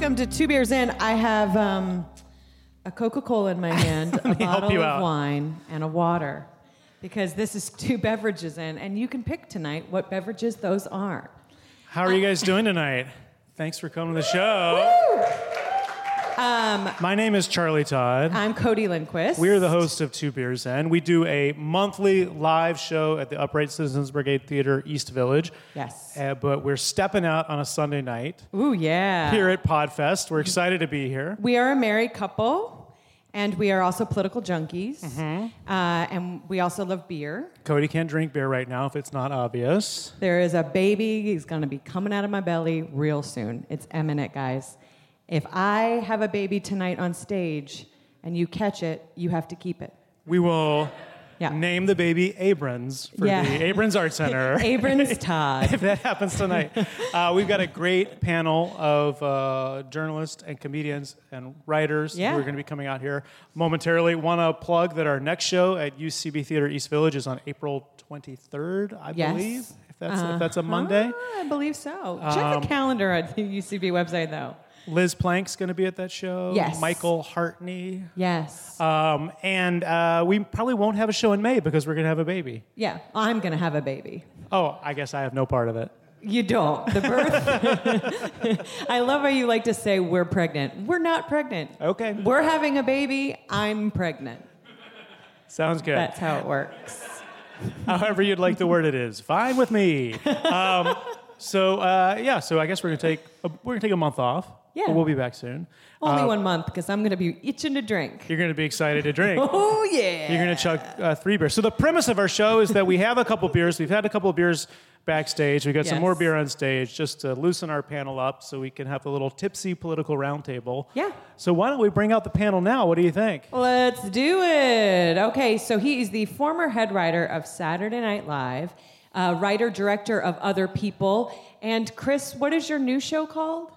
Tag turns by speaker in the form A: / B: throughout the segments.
A: Welcome to Two Beers In. I have a Coca-Cola in my hand, a bottle of wine, and a water. Because this is Two Beverages In, and you can pick tonight what beverages those are.
B: How are you guys doing tonight? Thanks for coming to the show. My name is Charlie Todd.
A: I'm Cody Lindquist.
B: We're the host of Two Beers In. We do a monthly live show at the Upright Citizens Brigade Theater, East Village.
A: Yes.
B: But we're stepping out on a Sunday night.
A: Ooh, yeah.
B: Here at Podfest. We're excited to be here.
A: We are a married couple, and we are also political junkies. Mm-hmm. And we also love beer.
B: Cody can't drink beer right now if it's not obvious.
A: There is a baby. He's going to be coming out of my belly real soon. It's imminent, guys. If I have a baby tonight on stage and you catch it, you have to keep it.
B: We will name the baby Abrons for the Abrons Art Center.
A: Abrons Todd.
B: If that happens tonight. We've got a great panel of journalists and comedians and writers who are going to be coming out here momentarily. Want to plug that our next show at UCB Theater East Village is on April 23rd, I believe. If that's a Monday.
A: I believe so. Check the calendar at the UCB website, though.
B: Liz Plank's going to be at that show.
A: Yes.
B: Michael Hartney.
A: Yes.
B: And we probably won't have a show in May because we're going to have a baby.
A: Yeah, I'm going to have a baby.
B: Oh, I guess I have no part of it.
A: You don't. The birth. I love how you like to say we're pregnant. We're not pregnant.
B: Okay.
A: We're having a baby. I'm pregnant.
B: Sounds good.
A: That's how it works.
B: However you'd like to word it is fine with me. So I guess we're gonna take a month off.
A: Yeah.
B: But we'll be back soon.
A: Only 1 month because I'm gonna be itching to drink.
B: You're gonna be excited to drink.
A: Oh yeah.
B: You're gonna chug 3 beers. So the premise of our show is that we have a couple beers. We've had a couple of beers backstage. We got some more beer on stage just to loosen our panel up so we can have a little tipsy political roundtable.
A: Yeah.
B: So why don't we bring out the panel now? What do you think?
A: Let's do it. Okay, so he is the former head writer of Saturday Night Live, writer, director of Other People. And Chris, what is your new show called?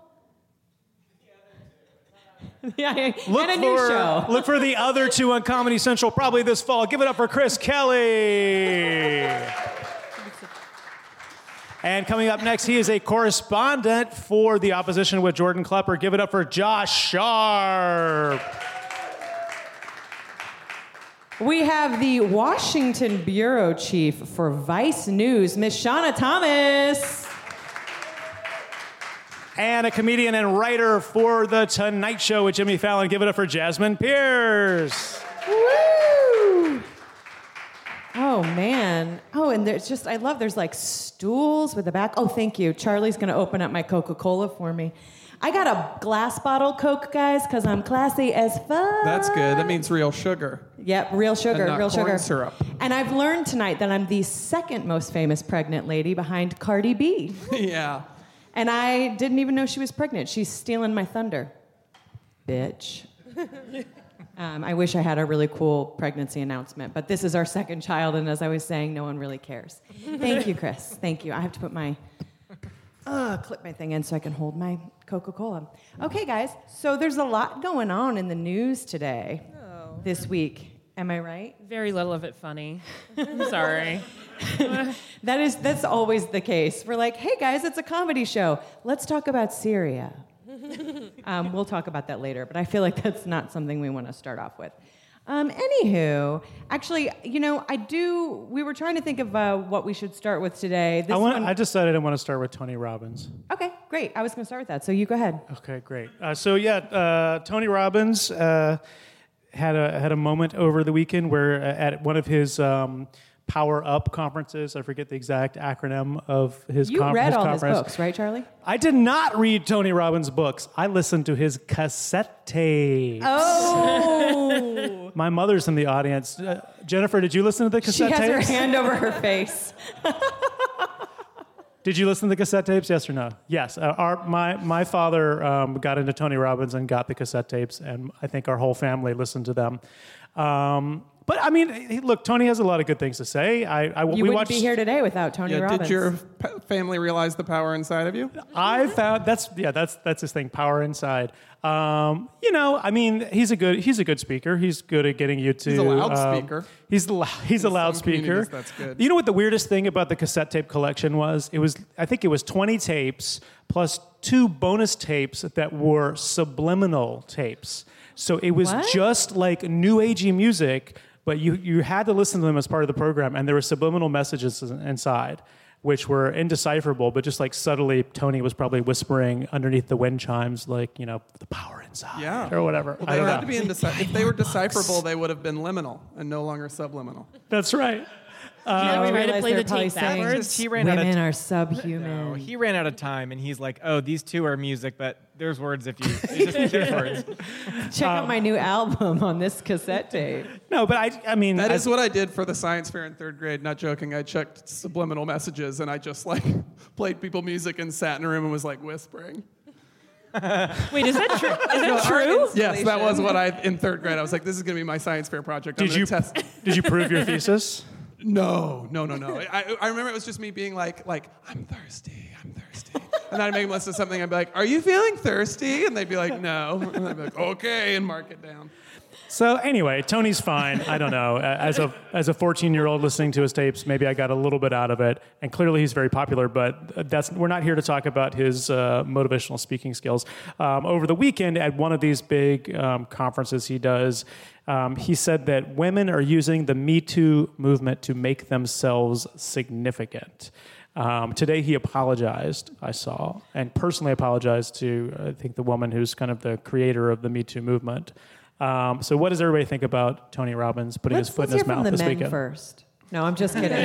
B: Look for the other two on Comedy Central probably this fall. Give it up for Chris Kelly. And coming up next, he is a correspondent for The Opposition with Jordan Klepper. Give it up for Josh Sharp.
A: We have the Washington bureau chief for Vice News, Miss Shauna Thomas.
B: And a comedian and writer for The Tonight Show with Jimmy Fallon. Give it up for Jasmine Pierce.
A: Woo! Oh, man. Oh, and there's like stools with the back. Oh, thank you. Charlie's going to open up my Coca-Cola for me. I got a glass bottle Coke, guys, because I'm classy as fuck.
C: That's good. That means real sugar.
A: Yep, real sugar,
C: and not
A: real
C: corn
A: sugar.
C: syrup.
A: And I've learned tonight that I'm the second most famous pregnant lady behind Cardi B.
C: Yeah.
A: And I didn't even know she was pregnant. She's stealing my thunder. Bitch. I wish I had a really cool pregnancy announcement, but this is our second child, and as I was saying, no one really cares. Thank you, Chris. Thank you. I have to put my... clip my thing in so I can hold my Coca-Cola. Okay, guys, so there's a lot going on in the news today, this week. Am I right?
D: Very little of it funny. I'm sorry.
A: That's always the case. We're like, hey, guys, it's a comedy show. Let's talk about Syria. We'll talk about that later, but I feel like that's not something we want to start off with. Anywho, actually, we were trying to think of what we should start with today.
B: I decided I want to start with Tony Robbins.
A: Okay, great. I was going to start with that, so you go ahead.
B: Okay, great. Tony Robbins had a moment over the weekend where at one of his Power Up conferences, I forget the exact acronym of his conference.
A: You read all his books, right, Charlie?
B: I did not read Tony Robbins' books. I listened to his cassette tapes.
A: Oh!
B: My mother's in the audience. Jennifer, did you listen to the cassette tapes?
A: She has her hand over her face.
B: Did you listen to the cassette tapes? Yes or no? Yes. My father got into Tony Robbins and got the cassette tapes, and I think our whole family listened to them. But I mean, look, Tony has a lot of good things to say.
A: You wouldn't be here today without Tony Robbins.
C: Did your family realize the power inside of you?
B: I found that's his thing, power inside. I mean, he's a good speaker. He's good at getting you to.
C: He's a loudspeaker.
B: He's a loudspeaker.
C: That's good.
B: You know what the weirdest thing about the cassette tape collection was? I think it was 20 tapes plus 2 bonus tapes that were subliminal tapes. So it was just like new agey music, but you had to listen to them as part of the program, and there were subliminal messages inside, which were indecipherable, but just like subtly, Tony was probably whispering underneath the wind chimes, like, the power inside, or whatever.
C: Well, they had to be if they were decipherable, they would have been liminal and no longer subliminal.
B: That's right.
D: We try to play the tape backwards.
A: Women are subhuman.
E: No, he ran out of time, and he's like, "Oh, these two are music, but there's words if there's words."
A: Check out my new album on this cassette tape.
B: No, but I mean,
C: that is what I did for the science fair in 3rd grade. Not joking. I checked subliminal messages, and I just played people music and sat in a room and was whispering.
D: Wait, is that true? Is that true?
C: Yes, that was what in 3rd grade. I was like, "This is going to be my science fair project."
B: Did you prove your thesis?
C: No. I remember it was just me being like, I'm thirsty. And then I'd make them listen to something. I'd be like, are you feeling thirsty? And they'd be like, no. And I'd be like, okay, and mark it down.
B: So anyway, Tony's fine. I don't know. As a 14-year-old listening to his tapes, maybe I got a little bit out of it. And clearly he's very popular, but we're not here to talk about his motivational speaking skills. Over the weekend at one of these big conferences he does, he said that women are using the Me Too movement to make themselves significant. Today he apologized, I saw, and personally apologized to, I think, the woman who's kind of the creator of the Me Too movement. So what does everybody think about Tony Robbins putting his foot in his mouth this weekend?
A: Let's hear from the men first. No, I'm just kidding.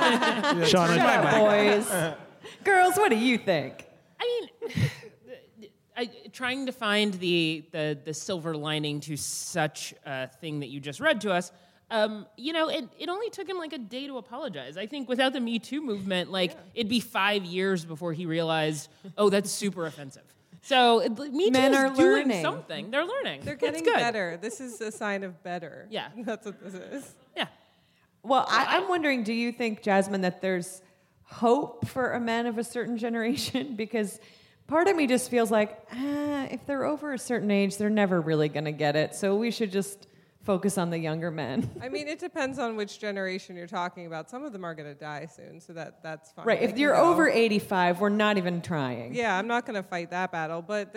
B: Sean,
A: shut up, boys. Girls, what do you think?
D: I mean, trying to find the silver lining to such a thing that you just read to us, it only took him a day to apologize. I think without the Me Too movement, it'd be 5 years before he realized, oh, that's super offensive. So Me Too is doing something. They're learning.
F: They're getting better. This is a sign of better.
D: Yeah.
F: That's what this is.
D: Yeah.
A: Well, I'm wondering, do you think, Jasmine, that there's hope for a man of a certain generation? Because part of me just feels like, if they're over a certain age, they're never really going to get it. So we should just focus on the younger men.
F: I mean, it depends on which generation you're talking about. Some of them are going to die soon, so that's fine.
A: Right. If you're over 85, we're not even trying.
F: Yeah, I'm not going to fight that battle. But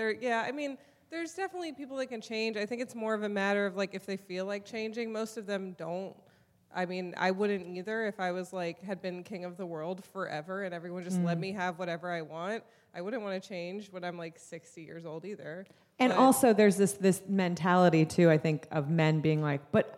F: there's definitely people that can change. I think it's more of a matter of if they feel like changing. Most of them don't. I mean, I wouldn't either if I was had been king of the world forever and everyone just let me have whatever I want. I wouldn't want to change when I'm 60 years old either.
A: And also there's this mentality too, I think, of men being but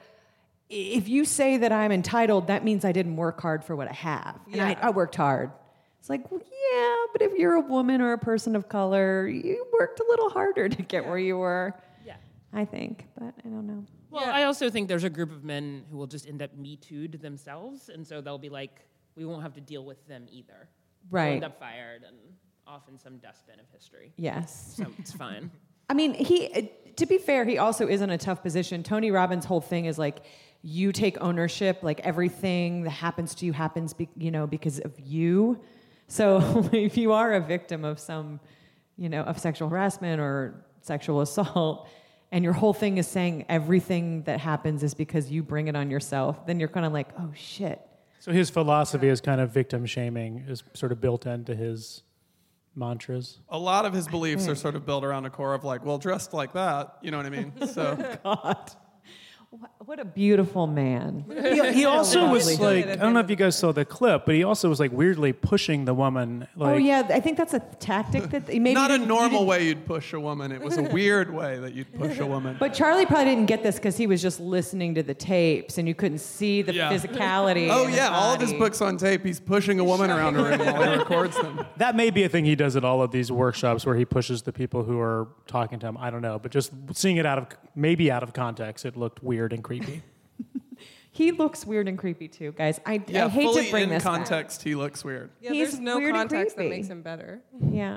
A: if you say that I'm entitled, that means I didn't work hard for what I have. And I worked hard. It's well, yeah, but if you're a woman or a person of color, you worked a little harder to get where you were. Yeah. I think, but I don't know.
D: Well, I also think there's a group of men who will just end up Me Too'd themselves, and so they'll be we won't have to deal with them either.
A: Right.
D: They'll end up fired and off in some dustbin of history.
A: Yes.
D: So it's fine.
A: I mean, to be fair, he also is in a tough position. Tony Robbins' whole thing is you take ownership, everything that happens to you happens, because of you. So if you are a victim of some, of sexual harassment or sexual assault, and your whole thing is saying everything that happens is because you bring it on yourself, then you're kind of oh shit.
B: So his philosophy is kind of victim shaming is sort of built into his mantras.
C: A lot of his beliefs are sort of built around a core of dressed like that, you know what I mean? So
A: God. What a beautiful man.
B: He also was I don't know if you guys saw the clip, but he also was weirdly pushing the woman.
A: Oh yeah, I think that's a tactic that maybe
C: not a normal way you'd push a woman. It was a weird way that you'd push a woman.
A: But Charlie probably didn't get this because he was just listening to the tapes and you couldn't see the physicality.
C: Oh yeah, all of his books on tape, he's pushing a woman around a room while he records them.
B: That may be a thing he does at all of these workshops where he pushes the people who are talking to him. I don't know, but just seeing it out of context, it looked weird and creepy.
A: He looks weird and creepy too, guys. I hate to bring this
C: in context,
A: back.
C: He looks weird.
F: Yeah, there's no context that makes him better.
A: Yeah.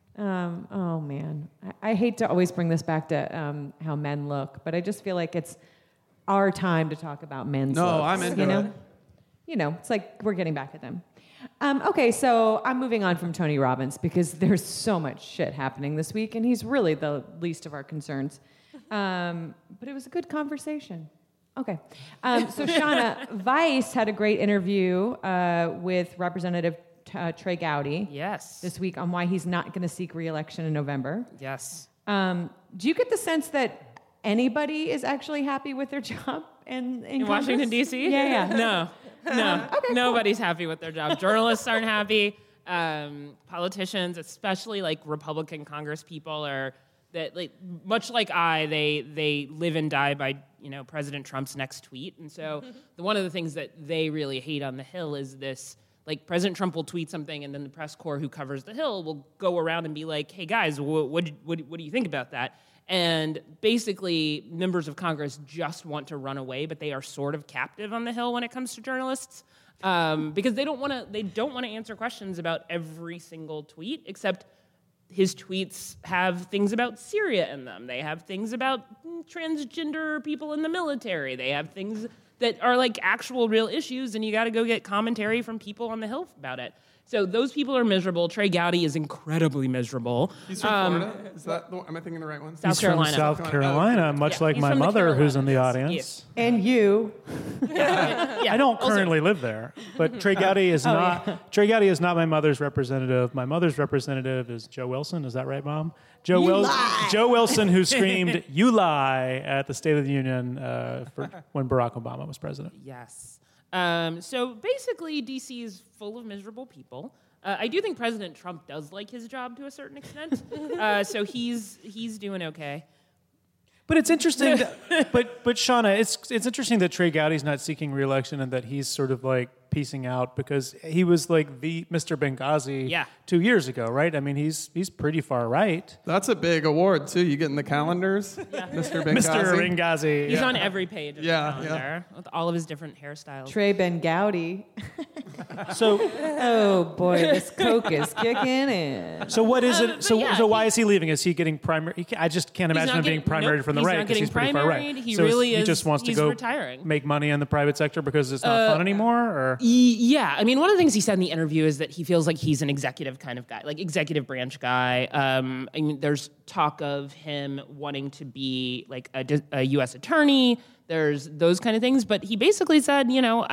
A: Oh man, I hate to always bring this back to how men look, but I just feel like it's our time to talk about men's
C: No,
A: looks,
C: I'm into
A: you know?
C: it.
A: You know, it's like we're getting back at them. Okay, so I'm moving on from Tony Robbins because there's so much shit happening this week, and he's really the least of our concerns. But it was a good conversation. Okay. So, Shauna, Vice had a great interview with Representative Trey Gowdy this week on why he's not going to seek re-election in November.
D: Yes.
A: Do you get the sense that anybody is actually happy with their job in
D: Washington, D.C.?
A: Yeah.
D: No.
A: Okay,
D: Nobody's happy with their job. Journalists aren't happy. Politicians, especially like Republican Congress people, are that like much like they live and die by President Trump's next tweet. And so one of the things that they really hate on the Hill is this. Like, President Trump will tweet something, and then the press corps who covers the Hill will go around and be like, hey, guys, what do you think about that? And basically, members of Congress just want to run away, but they are sort of captive on the Hill when it comes to journalists because they don't want to answer questions about every single tweet, except his tweets have things about Syria in them. They have things about transgender people in the military. They have things that are like actual real issues, and you got to go get commentary from people on the Hill about it. So those people are miserable. Trey Gowdy is incredibly miserable.
C: He's from Florida? Is that am I thinking the right one?
B: He's from South Carolina, much like my mother who's in the audience.
D: Yes.
A: And you.
B: I don't currently live there, but Trey Gowdy is not. Trey Gowdy is not my mother's representative. My mother's representative is Joe Wilson. Is that right, Mom? Joe Wilson, who screamed "You lie" at the State of the Union when Barack Obama was president.
D: Yes. So basically, D.C. is full of miserable people. I do think President Trump does like his job to a certain extent. So he's doing okay.
B: But it's interesting. But Shauna, it's interesting that Trey Gowdy's not seeking re-election and that he's sort of like piecing out because he was like the Mr. Benghazi 2 years ago, right? I mean, he's pretty far right.
C: That's a big award too. You get in the calendars, Mr. Benghazi.
B: Mr. Benghazi.
D: He's on every page of the calendar with all of his different hairstyles.
A: Trey Ben Gowdy.
B: So,
A: oh boy, this coke is kicking in.
B: So what is it? So why is he leaving? Is he getting primary? I just can't imagine him being primary from the right because he's pretty far right.
D: He really is.
B: He just wants to go
D: retiring.
B: Make money in the private sector because it's not fun anymore. Or
D: yeah, I mean, one of the things he said in the interview is that he feels like he's an executive kind of guy, like executive branch guy. I mean, there's talk of him wanting to be like a U.S. attorney. There's those kind of things, but he basically said,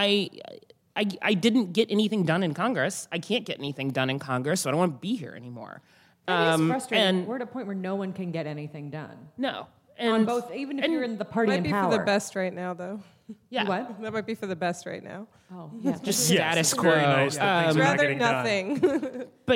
D: I didn't get anything done in Congress. I can't get anything done in Congress, so I don't want to be here anymore.
A: That is frustrating. We're at a point where no one can get anything done.
D: No.
A: On both, even if you're in the party in power.
F: Might be for the best right now, though.
D: Yeah.
A: What?
F: That might be for the best right now.
A: Oh, yeah.
D: Just status quo.
B: Very nice that things are not
F: Rather
B: getting
F: nothing.
B: done.
D: But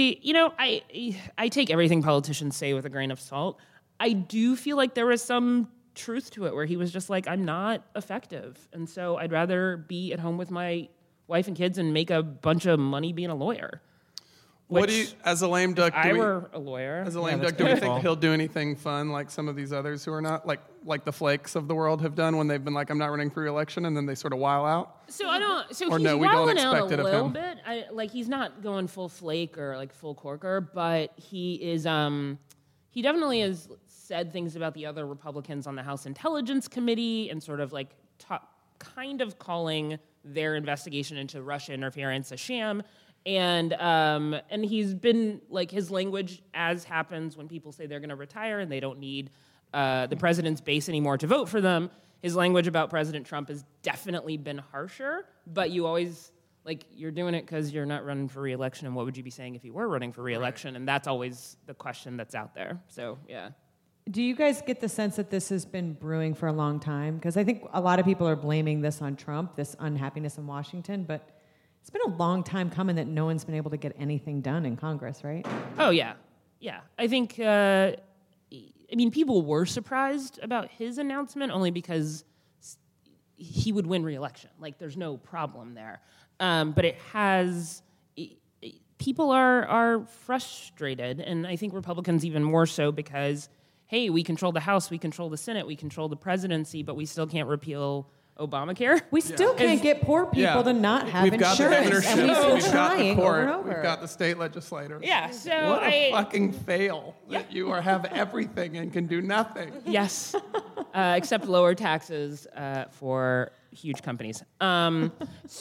D: I take everything politicians say with a grain of salt. I do feel like there was some truth to it where he was just like, I'm not effective. And so I'd rather be at home with my wife and kids and make a bunch of money being a lawyer.
C: What do you, as a lame duck,
D: I were a lawyer.
C: As a lame duck, do we think he'll do anything fun like some of these others who are not, like the flakes of the world have done when they've been like, I'm not running for re-election, and then they sort of while out?
D: So I don't. So
C: or
D: he's
C: no, we don't
D: wilding out
C: expect it
D: a
C: of
D: little
C: him.
D: bit. He's not going full flake or like full corker, but he is. He definitely has said things about the other Republicans on the House Intelligence Committee and sort of like kind of calling their investigation into Russia interference a sham. And he's been like his language, as happens when people say they're going to retire and they don't need the president's base anymore to vote for them. His language about President Trump has definitely been harsher, but you always you're doing it because you're not running for re-election. And what would you be saying if you were running for re-election? Right. And that's always the question that's out there. So yeah.
A: Do you guys get the sense that this has been brewing for a long time? Because I think a lot of people are blaming this on Trump, this unhappiness in Washington, but it's been a long time coming that no one's been able to get anything done in Congress, right?
D: Oh, yeah. Yeah. I think, people were surprised about his announcement only because he would win re-election. There's no problem there. But it has... People are frustrated, and I think Republicans even more so because, hey, we control the House, we control the Senate, we control the presidency, but we still can't repeal Obamacare.
A: We still can't get poor people to not have
C: we've got
A: insurance.
C: The governorship,
A: and we've been
C: got the
A: trying
C: court,
A: over and over.
C: we've got the state legislators.
D: Yeah, so
C: what a fucking fail that you have everything and can do nothing.
D: Yes. except lower taxes for huge companies. There's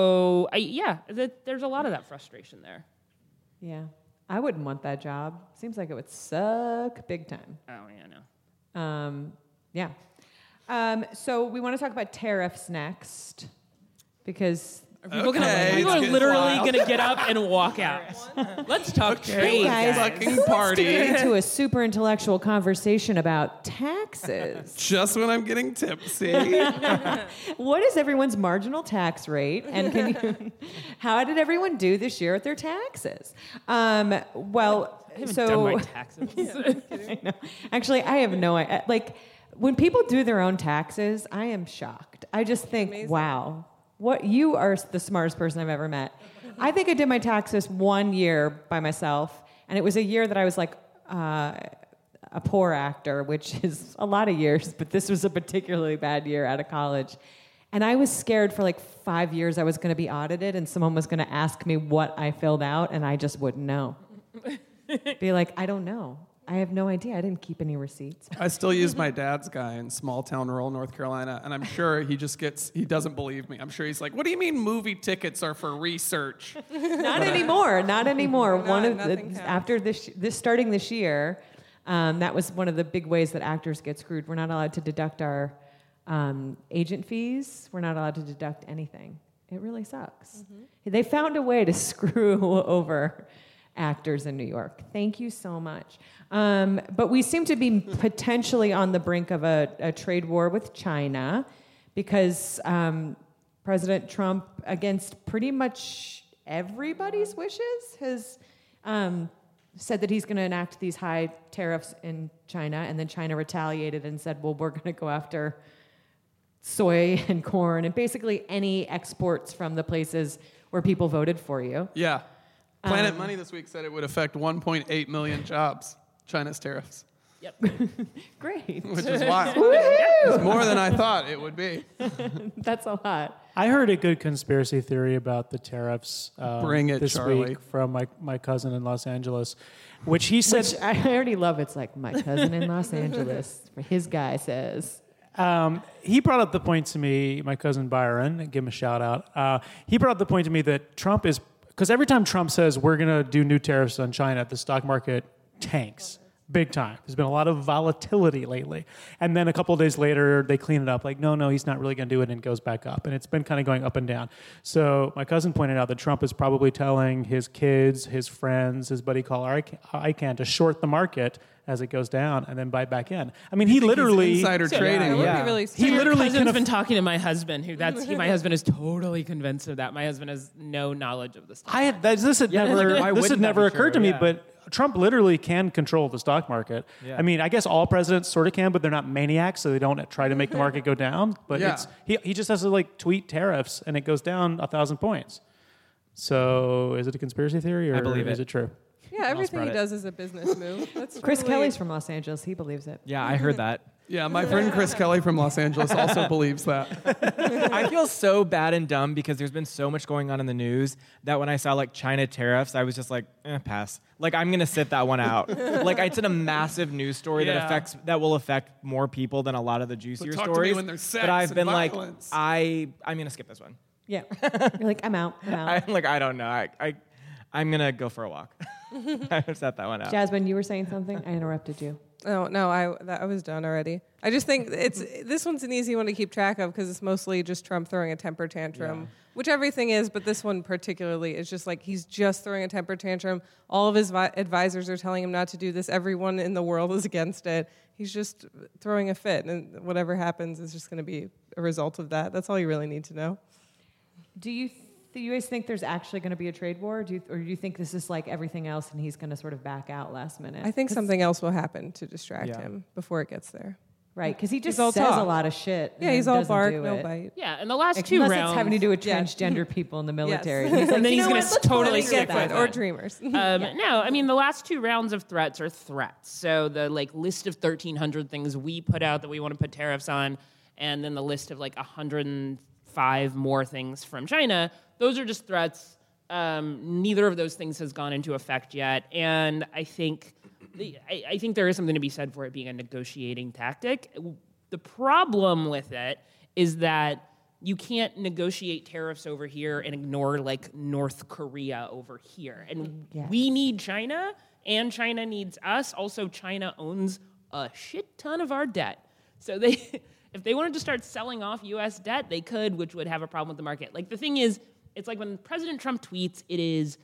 D: a lot of that frustration there.
A: Yeah. I wouldn't want that job. Seems like it would suck big time.
D: Oh, yeah, no.
A: Yeah. So we want to talk about tariffs next because
D: People are literally going to get up and walk out. Let's talk trade,
A: guys.
C: Fucking party.
A: Getting into a super intellectual conversation about taxes.
C: Just when I'm getting tipsy.
A: What is everyone's marginal tax rate, and how did everyone do this year with their taxes? Well,
D: I haven't done my taxes.
A: I know. Actually, I have no idea. Like, when people do their own taxes, I am shocked. I just think,
F: Amazing.
A: wow, you are the smartest person I've ever met. I think I did my taxes 1 year by myself, and it was a year that I was like a poor actor, which is a lot of years, but this was a particularly bad year out of college. And I was scared for like 5 years I was going to be audited, and someone was going to ask me what I filled out, and I just wouldn't know. Be like, I don't know. I have no idea. I didn't keep any receipts.
C: I still use my dad's guy in small town rural North Carolina, and I'm sure he doesn't believe me. I'm sure he's like, what do you mean movie tickets are for research?
A: Not anymore. Not anymore.
F: Nothing
A: After this starting this year, that was one of the big ways that actors get screwed. We're not allowed to deduct our agent fees. We're not allowed to deduct anything. It really sucks. Mm-hmm. They found a way to screw over actors in New York. Thank you so much. But we seem to be potentially on the brink of a trade war with China because President Trump, against pretty much everybody's wishes, has said that he's going to enact these high tariffs in China, and then China retaliated and said, well, we're going to go after soy and corn and basically any exports from the places where people voted for you.
C: Yeah. Planet Money this week said it would affect 1.8 million jobs, China's tariffs.
D: Yep.
A: Great.
C: Which is wild. It's more than I thought it would be.
A: That's a lot.
B: I heard a good conspiracy theory about the tariffs
C: Bring it,
B: this
C: Charlie.
B: week from my cousin in Los Angeles, which he said...
A: Which I already love. It's like, my cousin in Los Angeles, his guy says...
B: He brought up the point to me, my cousin Byron, give him a shout out. He brought up the point to me that Trump is... Because every time Trump says we're going to do new tariffs on China, the stock market tanks big time. There's been a lot of volatility lately. And then a couple of days later, they clean it up like, no, he's not really going to do it, and it goes back up. And it's been kind of going up and down. So my cousin pointed out that Trump is probably telling his kids, his friends, his buddy caller ICANN to short the market as it goes down and then buy back in. I mean, he literally...
C: Insider trading.
F: It would be really
B: He literally
D: has been talking to my husband, my husband is totally convinced of that. My husband has no knowledge of this.
B: This had never occurred to me,
E: Yeah.
B: but Trump literally can control the stock market.
E: Yeah.
B: I mean, I guess all presidents sort of can, but they're not maniacs, so they don't try to make the market go down. But
C: Yeah.
B: he just has to like tweet tariffs, and it goes down 1,000 points. So is it a conspiracy theory, or
E: I believe
B: is
E: it.
B: it true?
F: Yeah, everything he
E: spread it.
F: does is a business move. That's
A: Chris
F: totally-
A: Kelly's from Los Angeles. He believes it.
E: Yeah, I heard that.
C: Yeah, my friend Chris Kelly from Los Angeles also believes that.
E: I feel so bad and dumb because there's been so much going on in the news that when I saw like China tariffs, I was just like, pass. Like I'm gonna sit that one out. Like it's in a massive news story
C: Yeah.
E: that will affect more people than a lot of the juicier
C: talk to me
E: stories.
C: when there's sex
E: but I've
C: and
E: been
C: violence.
E: like, I'm gonna skip this one.
A: Yeah. You're like, I'm out.
E: I'm like, I don't know. I'm gonna go for a walk. I set that one out.
A: Jasmine, you were saying something? I interrupted you.
F: Oh no, I was done already. I just think this one's an easy one to keep track of because it's mostly just Trump throwing a temper tantrum, which everything is, but this one particularly is just like he's just throwing a temper tantrum. All of his advisors are telling him not to do this. Everyone in the world is against it. He's just throwing a fit, and whatever happens is just going to be a result of that. That's all you really need to know.
A: Do you guys think there's actually going to be a trade war? Or do you think this is like everything else and he's going to sort of back out last minute?
F: I think something else will happen to distract
E: Yeah.
F: him before it gets there.
A: Right, because he just
F: all
A: says
F: talk.
A: a lot of shit.
F: Yeah,
A: and
F: he's
A: then
F: all
A: doesn't
F: bark,
A: do
F: no
A: it.
F: bite.
D: Yeah, and the last two
A: Unless
D: rounds...
A: it's having to do with
F: Yeah.
A: transgender people in the military.
F: Yes.
A: He's like,
D: And then
A: you
D: he's
A: know
D: gonna
A: what? Let's
D: totally
A: get
D: stick
A: that.
D: with
F: Or
D: it.
F: dreamers.
D: No, I mean the last two rounds of threats are threats. So the like list of 1,300 things we put out that we want to put tariffs on, and then the list of like 105 more things from China. Those are just threats. Neither of those things has gone into effect yet, and I think there is something to be said for it being a negotiating tactic. The problem with it is that you can't negotiate tariffs over here and ignore like North Korea over here. And we need China and China needs us. Also, China owns a shit ton of our debt. So if they wanted to start selling off U.S. debt, they could, which would have a problem with the market. Like the thing is, it's like when President Trump tweets, it is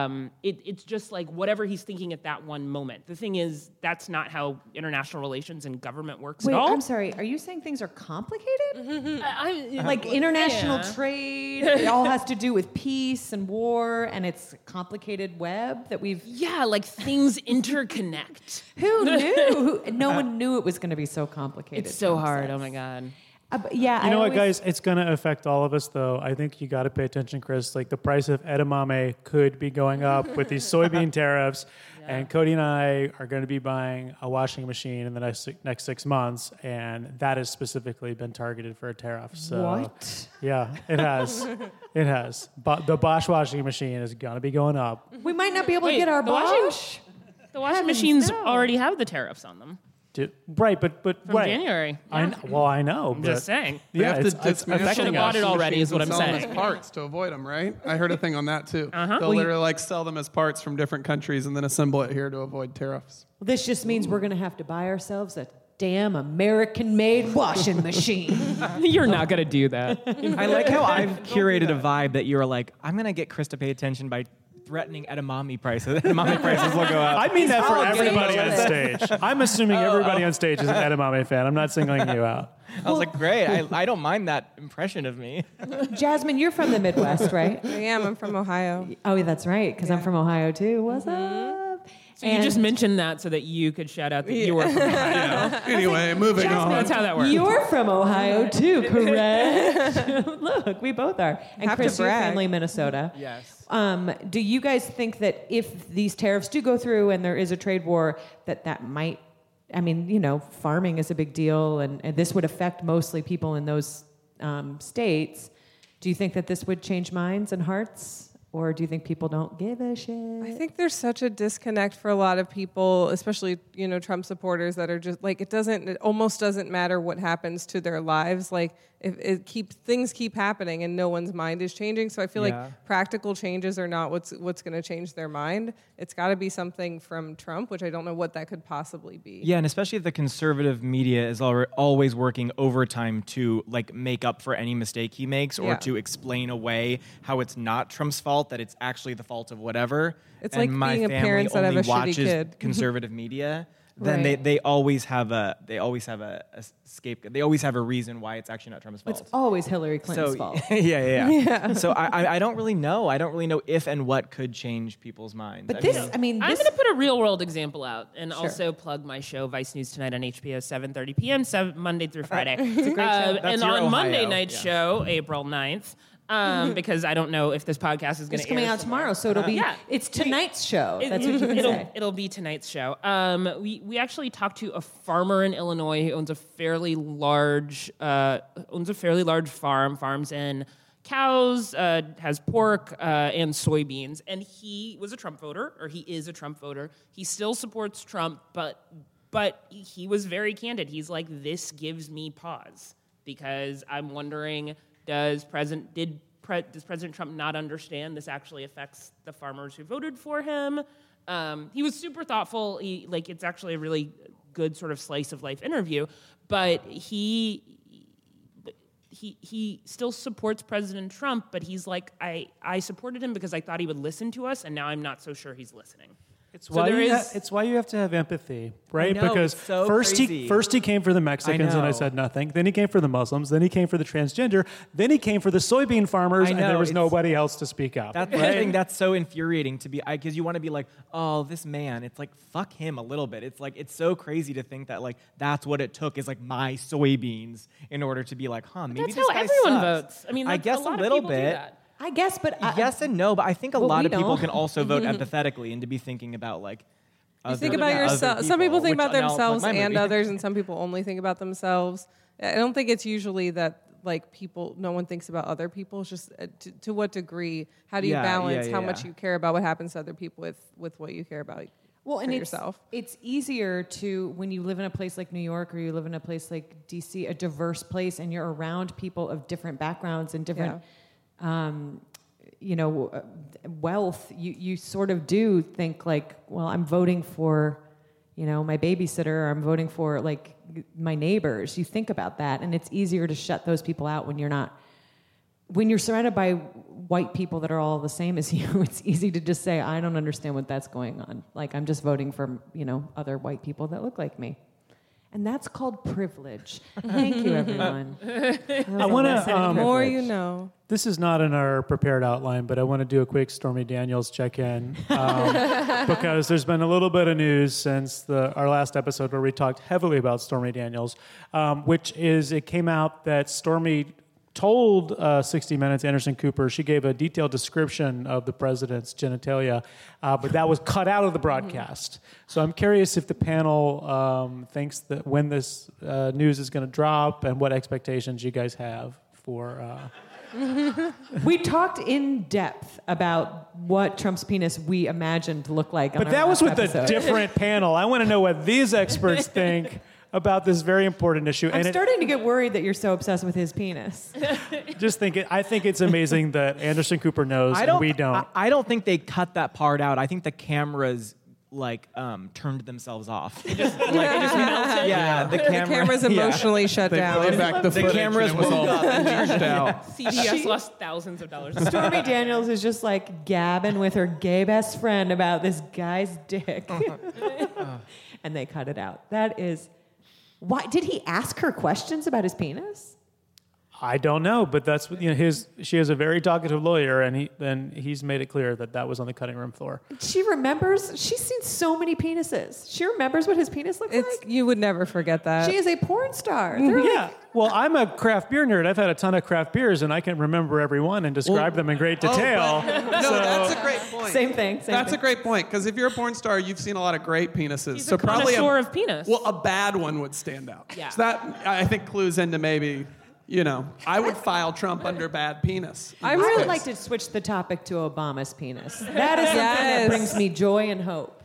D: it's just like whatever he's thinking at that one moment. The thing is, that's not how international relations and government works
A: Wait,
D: at all.
A: I'm sorry. Are you saying things are complicated? Like international trade, it all has to do with peace and war, and it's a complicated web that we've...
D: Yeah, like things interconnect.
A: Who knew? No one knew it was going to be so complicated.
D: It's so
A: Trump
D: hard.
A: says.
D: Oh my God.
A: Yeah,
B: You know what, guys? It's going to affect all of us, though. I think you got to pay attention, Chris. Like the price of edamame could be going up with these soybean tariffs, and Cody and I are going to be buying a washing machine in the next 6 months, and that has specifically been targeted for a tariff. So,
A: What?
B: Yeah, it has. It has. But the Bosch washing machine is going to be going up.
A: We might not be able to get our
D: the washing-
A: Bosch.
D: The washing
A: Heavens,
D: machines
A: no.
D: already have the tariffs on them
B: Right, but
D: from
B: right.
D: January.
B: I know.
D: I'm just saying.
C: They
B: Yeah,
C: have
B: it's
C: to dismantle
B: affecting
D: Should've bought
B: us.
D: it already is what I'm
C: and sell them
D: saying.
C: as parts to avoid them, right? I heard a thing on that too. They'll
A: Well,
C: literally like sell them as parts from different countries and then assemble it here to avoid tariffs.
A: This just means we're going to have to buy ourselves a damn American-made washing machine.
D: You're not going to do that.
E: I like how I've curated a vibe that you're like, I'm going to get Chris to pay attention by threatening edamame prices. Edamame prices will go up.
B: I mean that for
A: all getting
B: everybody on
A: it.
B: stage. I'm assuming everybody on stage is an edamame fan. I'm not singling you out.
E: I was like, great. I don't mind that impression of me.
A: Jasmine, you're from the Midwest, right?
F: I am. I'm from Ohio.
A: Oh, yeah, that's right, because I'm from Ohio, too. What's up?
D: So you just mentioned that so that you could shout out that you were from Ohio.
C: Anyway, moving on.
D: That's how that works.
A: You're from Ohio, too, correct? Look, we both are. And
F: Have to
A: Chris, your
F: brag.
A: family, Minnesota.
E: Yes.
A: Do you guys think that if these tariffs do go through and there is a trade war, that might, I mean, you know, farming is a big deal, and this would affect mostly people in those states. Do you think that this would change minds and hearts? Or do you think people don't give a shit?
F: I think there's such a disconnect for a lot of people, especially, you know, Trump supporters that are just like, it almost doesn't matter what happens to their lives. Like if things keep happening and no one's mind is changing. So I feel like practical changes are not what's going to change their mind. It's got to be something from Trump, which I don't know what that could possibly be.
E: Yeah, and especially if the conservative media is always working overtime to like make up for any mistake he makes or to explain away how it's not Trump's fault, that it's actually the fault of whatever.
F: It's
E: and
F: like
E: my
F: being a
E: family
F: parent that have
E: only
F: a shitty
E: watches
F: kid.
E: conservative media. Then
A: Right.
E: they always have a scapegoat. They always have a reason why it's actually not Trump's fault.
A: It's always Hillary Clinton's fault.
E: yeah. So I don't really know. I don't really know if and what could change people's minds.
A: But this, I mean,
D: I'm
A: this...
D: going to put a real world example out and
A: Sure.
D: also plug my show, Vice News Tonight on HBO, 7:30 p.m., Monday through Friday.
A: It's a great show.
E: That's
D: And
E: your
D: on
E: Ohio,
D: Monday night's
E: yeah.
D: show, April 9th, because I don't know if this podcast is going
A: It's
D: to
A: coming out tomorrow, so it'll be...
D: Yeah.
A: It's tonight's show. That's what you can say.
D: It'll be tonight's show. We actually talked to a farmer in Illinois who owns a fairly large farm, farms in cows, has pork, and soybeans. And he was a Trump voter, or he is a Trump voter. He still supports Trump, but he was very candid. He's like, this gives me pause because I'm wondering, does President Trump not understand this actually affects the farmers who voted for him? He was super thoughtful. It's actually a really good sort of slice of life interview, but he still supports President Trump, but he's like, I supported him because I thought he would listen to us, and now I'm not so sure he's listening.
B: It's
D: So
B: why
D: there
B: you
D: is-
B: it's why you have to have empathy, right?
E: know,
B: Because
E: it's so
B: first
E: crazy.
B: he came for the Mexicans and I
E: know.
B: said nothing. Then he came for the Muslims. Then he came for the transgender. Then he came for the soybean farmers,
E: I
B: and
E: know,
B: there was
E: it's-
B: nobody else to speak up.
E: That's the thing that's so infuriating to be, because you want to be like, oh, this man. It's like, fuck him a little bit. It's like, it's so crazy to think that like that's what it took is like my soybeans in order to be like, maybe
D: That's
E: this
D: how
E: guy
D: everyone
E: sucks.
D: votes. I mean,
E: I
D: like,
E: guess
D: a lot
E: little
D: of people do
E: bit.
D: that.
A: I guess, but...
E: Yes and no, but I think a
A: Well,
E: lot
A: we
E: of people
A: don't.
E: can also vote empathetically and to be thinking about like.
F: You think
E: other-
F: about
E: other
F: yourself. Some people think
E: which
F: about
E: now, like,
F: themselves
E: my
F: and
E: movie.
F: others, and some people only think about themselves. I don't think it's usually that like no one thinks about other people. It's just to what degree? How do you balance how much you care about what happens to other people with what you care about?
A: well, and
F: for yourself.
A: It's easier to, when you live in a place like New York or you live in a place like DC, a diverse place, and you're around people of different backgrounds and different, wealth. You sort of do think like, well, I'm voting for, my babysitter, or I'm voting for like my neighbors. You think about that, and it's easier to shut those people out when you're surrounded by white people that are all the same as you. It's easy to just say, I don't understand what that's going on. Like, I'm just voting for, other white people that look like me. And that's called privilege. Thank you, everyone.
B: I want to...
F: more you know.
B: This is not in our prepared outline, but I want to do a quick Stormy Daniels check-in because there's been a little bit of news since our last episode where we talked heavily about Stormy Daniels, which is it came out that Stormy told 60 Minutes, Anderson Cooper, she gave a detailed description of the president's genitalia, but that was cut out of the broadcast. So I'm curious if the panel thinks that when this news is going to drop and what expectations you guys have for...
A: We talked in depth about what Trump's penis we imagined to look like.
B: But that was with a different panel. I want to know what these experts think about this very important issue.
A: I'm starting to get worried that you're so obsessed with his penis.
B: I think it's amazing that Anderson Cooper knows and we don't.
E: I don't think they cut that part out. I think the cameras turned themselves off.
D: It just melted.
E: Yeah, the
F: camera's emotionally shut
C: They
F: down.
C: played back the footage
E: cameras
C: and it was all
E: woke up.
C: bleached out.
D: CBS lost thousands of dollars.
A: Stormy Daniels is just like gabbing with her gay best friend about this guy's dick. And they cut it out. That is... Why did he ask her questions about his penis?
B: I don't know, but that's she has a very talkative lawyer, and he's made it clear that was on the cutting room floor.
A: She remembers. She's seen so many penises. She remembers what his penis looks like.
F: You would never forget that.
A: She is a porn star.
B: Yeah. Well, I'm a craft beer nerd. I've had a ton of craft beers, and I can remember every one and describe them in great detail.
C: That's a great point.
A: Same thing.
C: That's a great point, because if you're a porn star, you've seen a lot of great penises.
D: He's
C: so
D: a
C: probably
D: connoisseur of penis.
C: Well, a bad one would stand out.
D: Yeah.
C: So that, I think, clues into maybe... I would file Trump under bad penis.
A: I would like to switch the topic to Obama's penis. That is something that brings me joy and hope.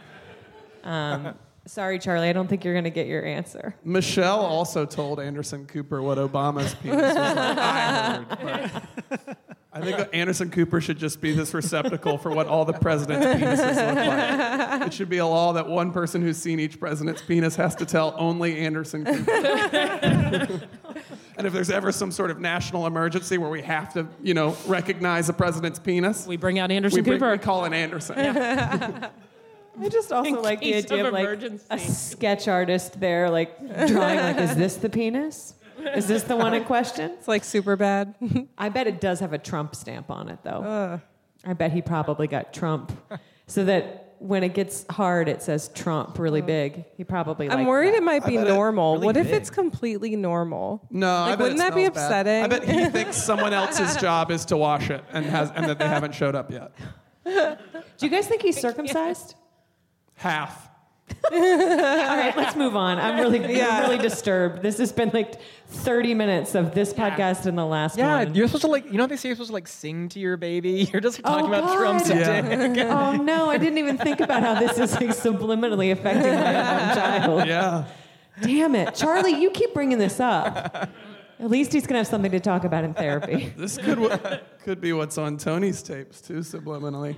A: Sorry, Charlie, I don't think you're going to get your answer.
C: Michelle also told Anderson Cooper what Obama's penis was like. I heard. But I think Anderson Cooper should just be this receptacle for what all the president's penises look like. It should be a law that one person who's seen each president's penis has to tell only Anderson Cooper. And if there's ever some sort of national emergency where we have to, recognize a president's penis,
D: we bring out Anderson Cooper.
C: We call in Anderson.
A: I just also like the
D: case
A: idea of like
D: emergency.
A: a sketch artist there, like drawing like, is this the penis? Is this the one in question?
F: It's like super bad.
A: I bet it does have a Trump stamp on it, though. I bet he probably got Trump, so that when it gets hard, it says Trump really big. He probably.
F: I'm worried
A: that.
F: it might be normal.
E: really
F: What if
E: big.
F: it's completely normal?
C: No, I bet
F: wouldn't
C: it
F: that be
C: smells bad.
F: upsetting?
C: I bet he thinks someone else's job is to wash it and that they haven't showed up yet.
A: Do you guys think he's circumcised?
C: Half.
A: All right, let's move on. I'm really disturbed. This has been like 30 minutes of this podcast and the last one.
E: You're supposed to they say you're supposed to sing to your baby. You're just talking about
A: God.
E: Trump's dick.
A: Oh no, I didn't even think about how this is like subliminally affecting my own child.
C: Yeah.
A: Damn it, Charlie, you keep bringing this up. At least he's gonna have something to talk about in therapy.
C: This could be what's on Tony's tapes too, subliminally.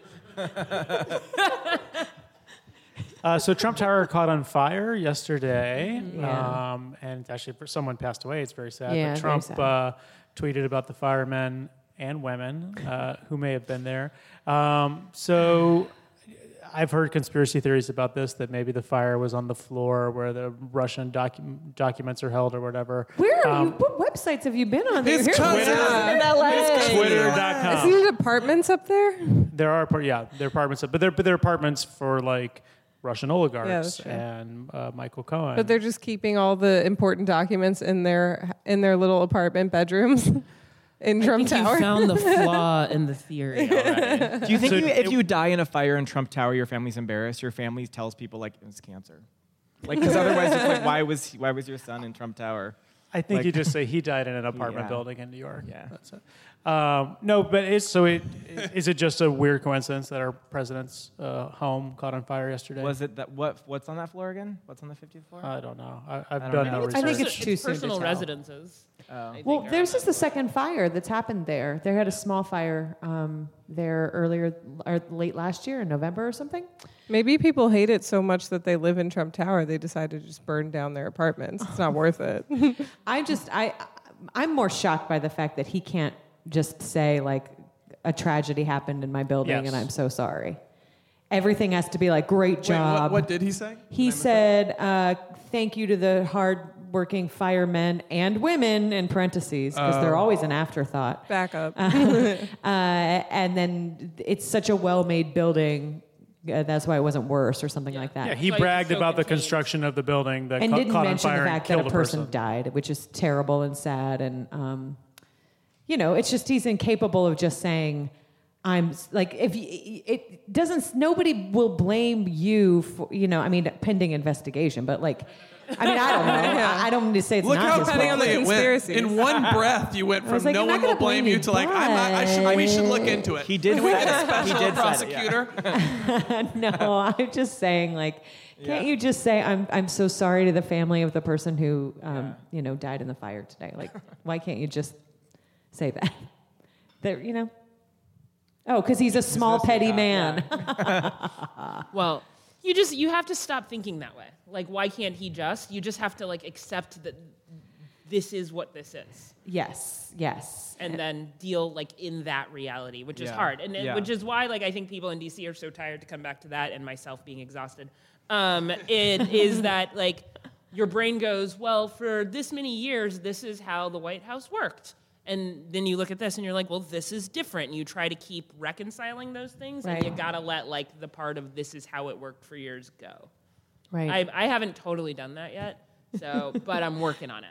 B: So Trump Tower caught on fire yesterday,
A: Yeah.
B: and actually someone passed away. It's very sad.
A: Yeah,
B: but Trump
A: very sad.
B: tweeted about the firemen and women who may have been there. So I've heard conspiracy theories about this, that maybe the fire was on the floor where the Russian documents are held or whatever.
A: Where are you? What websites have you been on? that
C: His
A: you're here?
C: cousin.
A: In LA.
B: Twitter.com.
F: Isn't it apartments up there?
B: There are, there are apartments, but they're apartments for like Russian oligarchs
F: that's true.
B: and Michael Cohen.
F: But they're just keeping all the important documents in their little apartment bedrooms in Trump
D: I think
F: Tower.
D: you found the flaw in the theory already.
E: Do you think
B: So
E: if you die in a fire in Trump Tower, your family's embarrassed? Your family tells people like it's cancer, because otherwise it's like why was your son in Trump Tower?
B: I think
E: Like-
B: you just say he died in an apartment
E: Yeah.
B: building in New York.
E: Yeah.
B: That's it. No, but is it just a weird coincidence that our president's home caught on fire yesterday?
E: Was it that what's on that floor again? What's on the 50th floor?
B: I don't know. I've
E: don't
B: done
E: know.
B: no research.
A: I think it's too soon to
D: personal
A: tell.
D: residences.
A: Well, there's just the second fire that's happened there. They had a small fire there earlier, or late last year in November or something.
F: Maybe people hate it so much that they live in Trump Tower, they decided to just burn down their apartments. It's not worth it.
A: I'm more shocked by the fact that he can't just say, like, a tragedy happened in my building
B: Yes.
A: and I'm so sorry. Everything has to be like, great job.
C: Wait, what did he say?
A: He said, thank you to the hard-working firemen and women, in parentheses, because they're always an afterthought.
F: Back up.
A: And then it's such a well-made building, that's why it wasn't worse or something like that.
B: Yeah, he
D: So
B: bragged
D: so
B: about the
D: contained.
B: construction of the building that
A: And didn't
B: caught on
A: mention
B: fire
A: the
B: and
A: fact that
B: killed
A: a person died, which is terrible and sad. And, it's just he's incapable of just saying, I'm like, it doesn't, nobody will blame you for, pending investigation, but like, I don't know. I don't need to say it's
C: Look
A: not
C: how
A: his
F: depending on
A: fault.
F: the
C: quickly it went.
F: conspiracies.
C: In one breath, you went
A: I was
C: from
A: like,
C: no
A: I'm not
C: one will
A: gonna
C: blame
A: blame
C: you
A: you,
C: to like, we should look into it.
E: He did
C: Can we
E: say
C: get a
E: it.
C: special
E: He did say it, yeah.
C: prosecutor?
A: No, I'm just saying, like, can't you just say, I'm so sorry to the family of the person who, died in the fire today? Like, why can't you just say that? Oh, because he's a small, petty man.
D: Well, you have to stop thinking that way. Like, why can't he just? You just have to like accept that this is what this is.
A: Yes.
D: And then deal like in that reality, which is
E: Yeah.
D: hard, and
E: Yeah.
D: which is why like I think people in DC are so tired to come back to that, and myself being exhausted. It is that like your brain goes, well, for this many years, this is how the White House worked, and then you look at this and you're like, well, this is different. And you try to keep reconciling those things,
A: Right.
D: and you gotta let like the part of this is how it worked for years go.
A: Right.
D: I haven't totally done that yet, so but I'm working on it.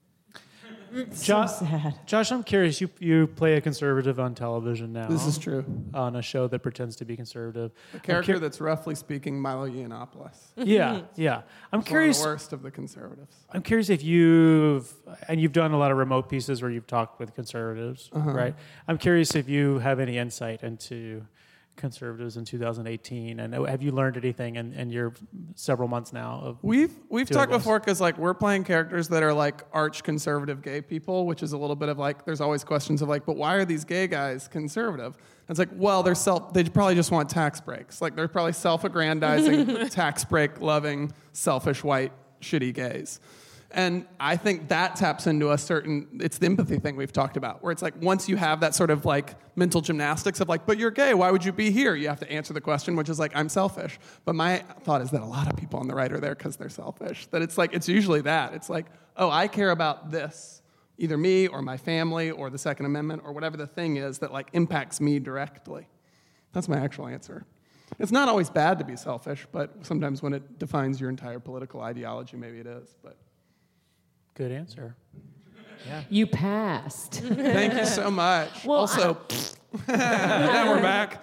A: So sad.
B: Josh, I'm curious. You play a conservative on television now.
C: This is true.
B: On a show that pretends to be conservative.
C: A character that's roughly speaking Milo Yiannopoulos.
B: Yeah. I'm
C: One
B: curious.
C: of the worst of the conservatives.
B: I'm curious if you've done a lot of remote pieces where you've talked with conservatives, right? I'm curious if you have any insight into conservatives in 2018, and have you learned anything in your several months now of
C: We've
B: doing
C: talked
B: this?
C: before because like we're playing characters that are like arch conservative gay people, which is a little bit of like there's always questions of like, but why are these gay guys conservative? And it's like, well, they probably just want tax breaks. Like they're probably self-aggrandizing, tax break loving, selfish white shitty gays. And I think that taps into it's the empathy thing we've talked about, where it's like once you have that sort of like mental gymnastics of like, but you're gay, why would you be here? You have to answer the question, which is like, I'm selfish. But my thought is that a lot of people on the right are there because they're selfish. That it's like, it's usually that. It's like, oh, I care about this, either me or my family or the Second Amendment or whatever the thing is that like impacts me directly. That's my actual answer. It's not always bad to be selfish, but sometimes when it defines your entire political ideology, maybe it is, but.
B: Good answer.
A: You passed.
C: Thank you so much.
A: Well,
C: also, now we're back.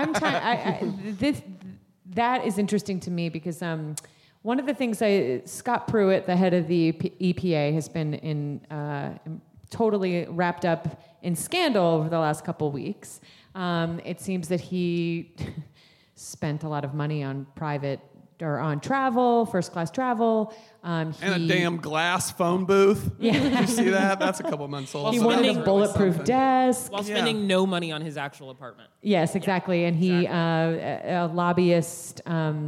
A: That is interesting to me because one of the things Scott Pruitt, the head of the EPA, has been totally wrapped up in scandal over the last couple weeks. It seems that he spent a lot of money on on travel, first-class travel.
C: And a damn glass phone booth.
A: Yeah.
C: Did you see that? That's a couple months old.
A: He
C: so
A: wanted
C: that's
A: a
C: really
A: bulletproof
C: something.
A: desk.
D: While spending no money on his actual apartment.
A: Yes, exactly. And he, a lobbyist's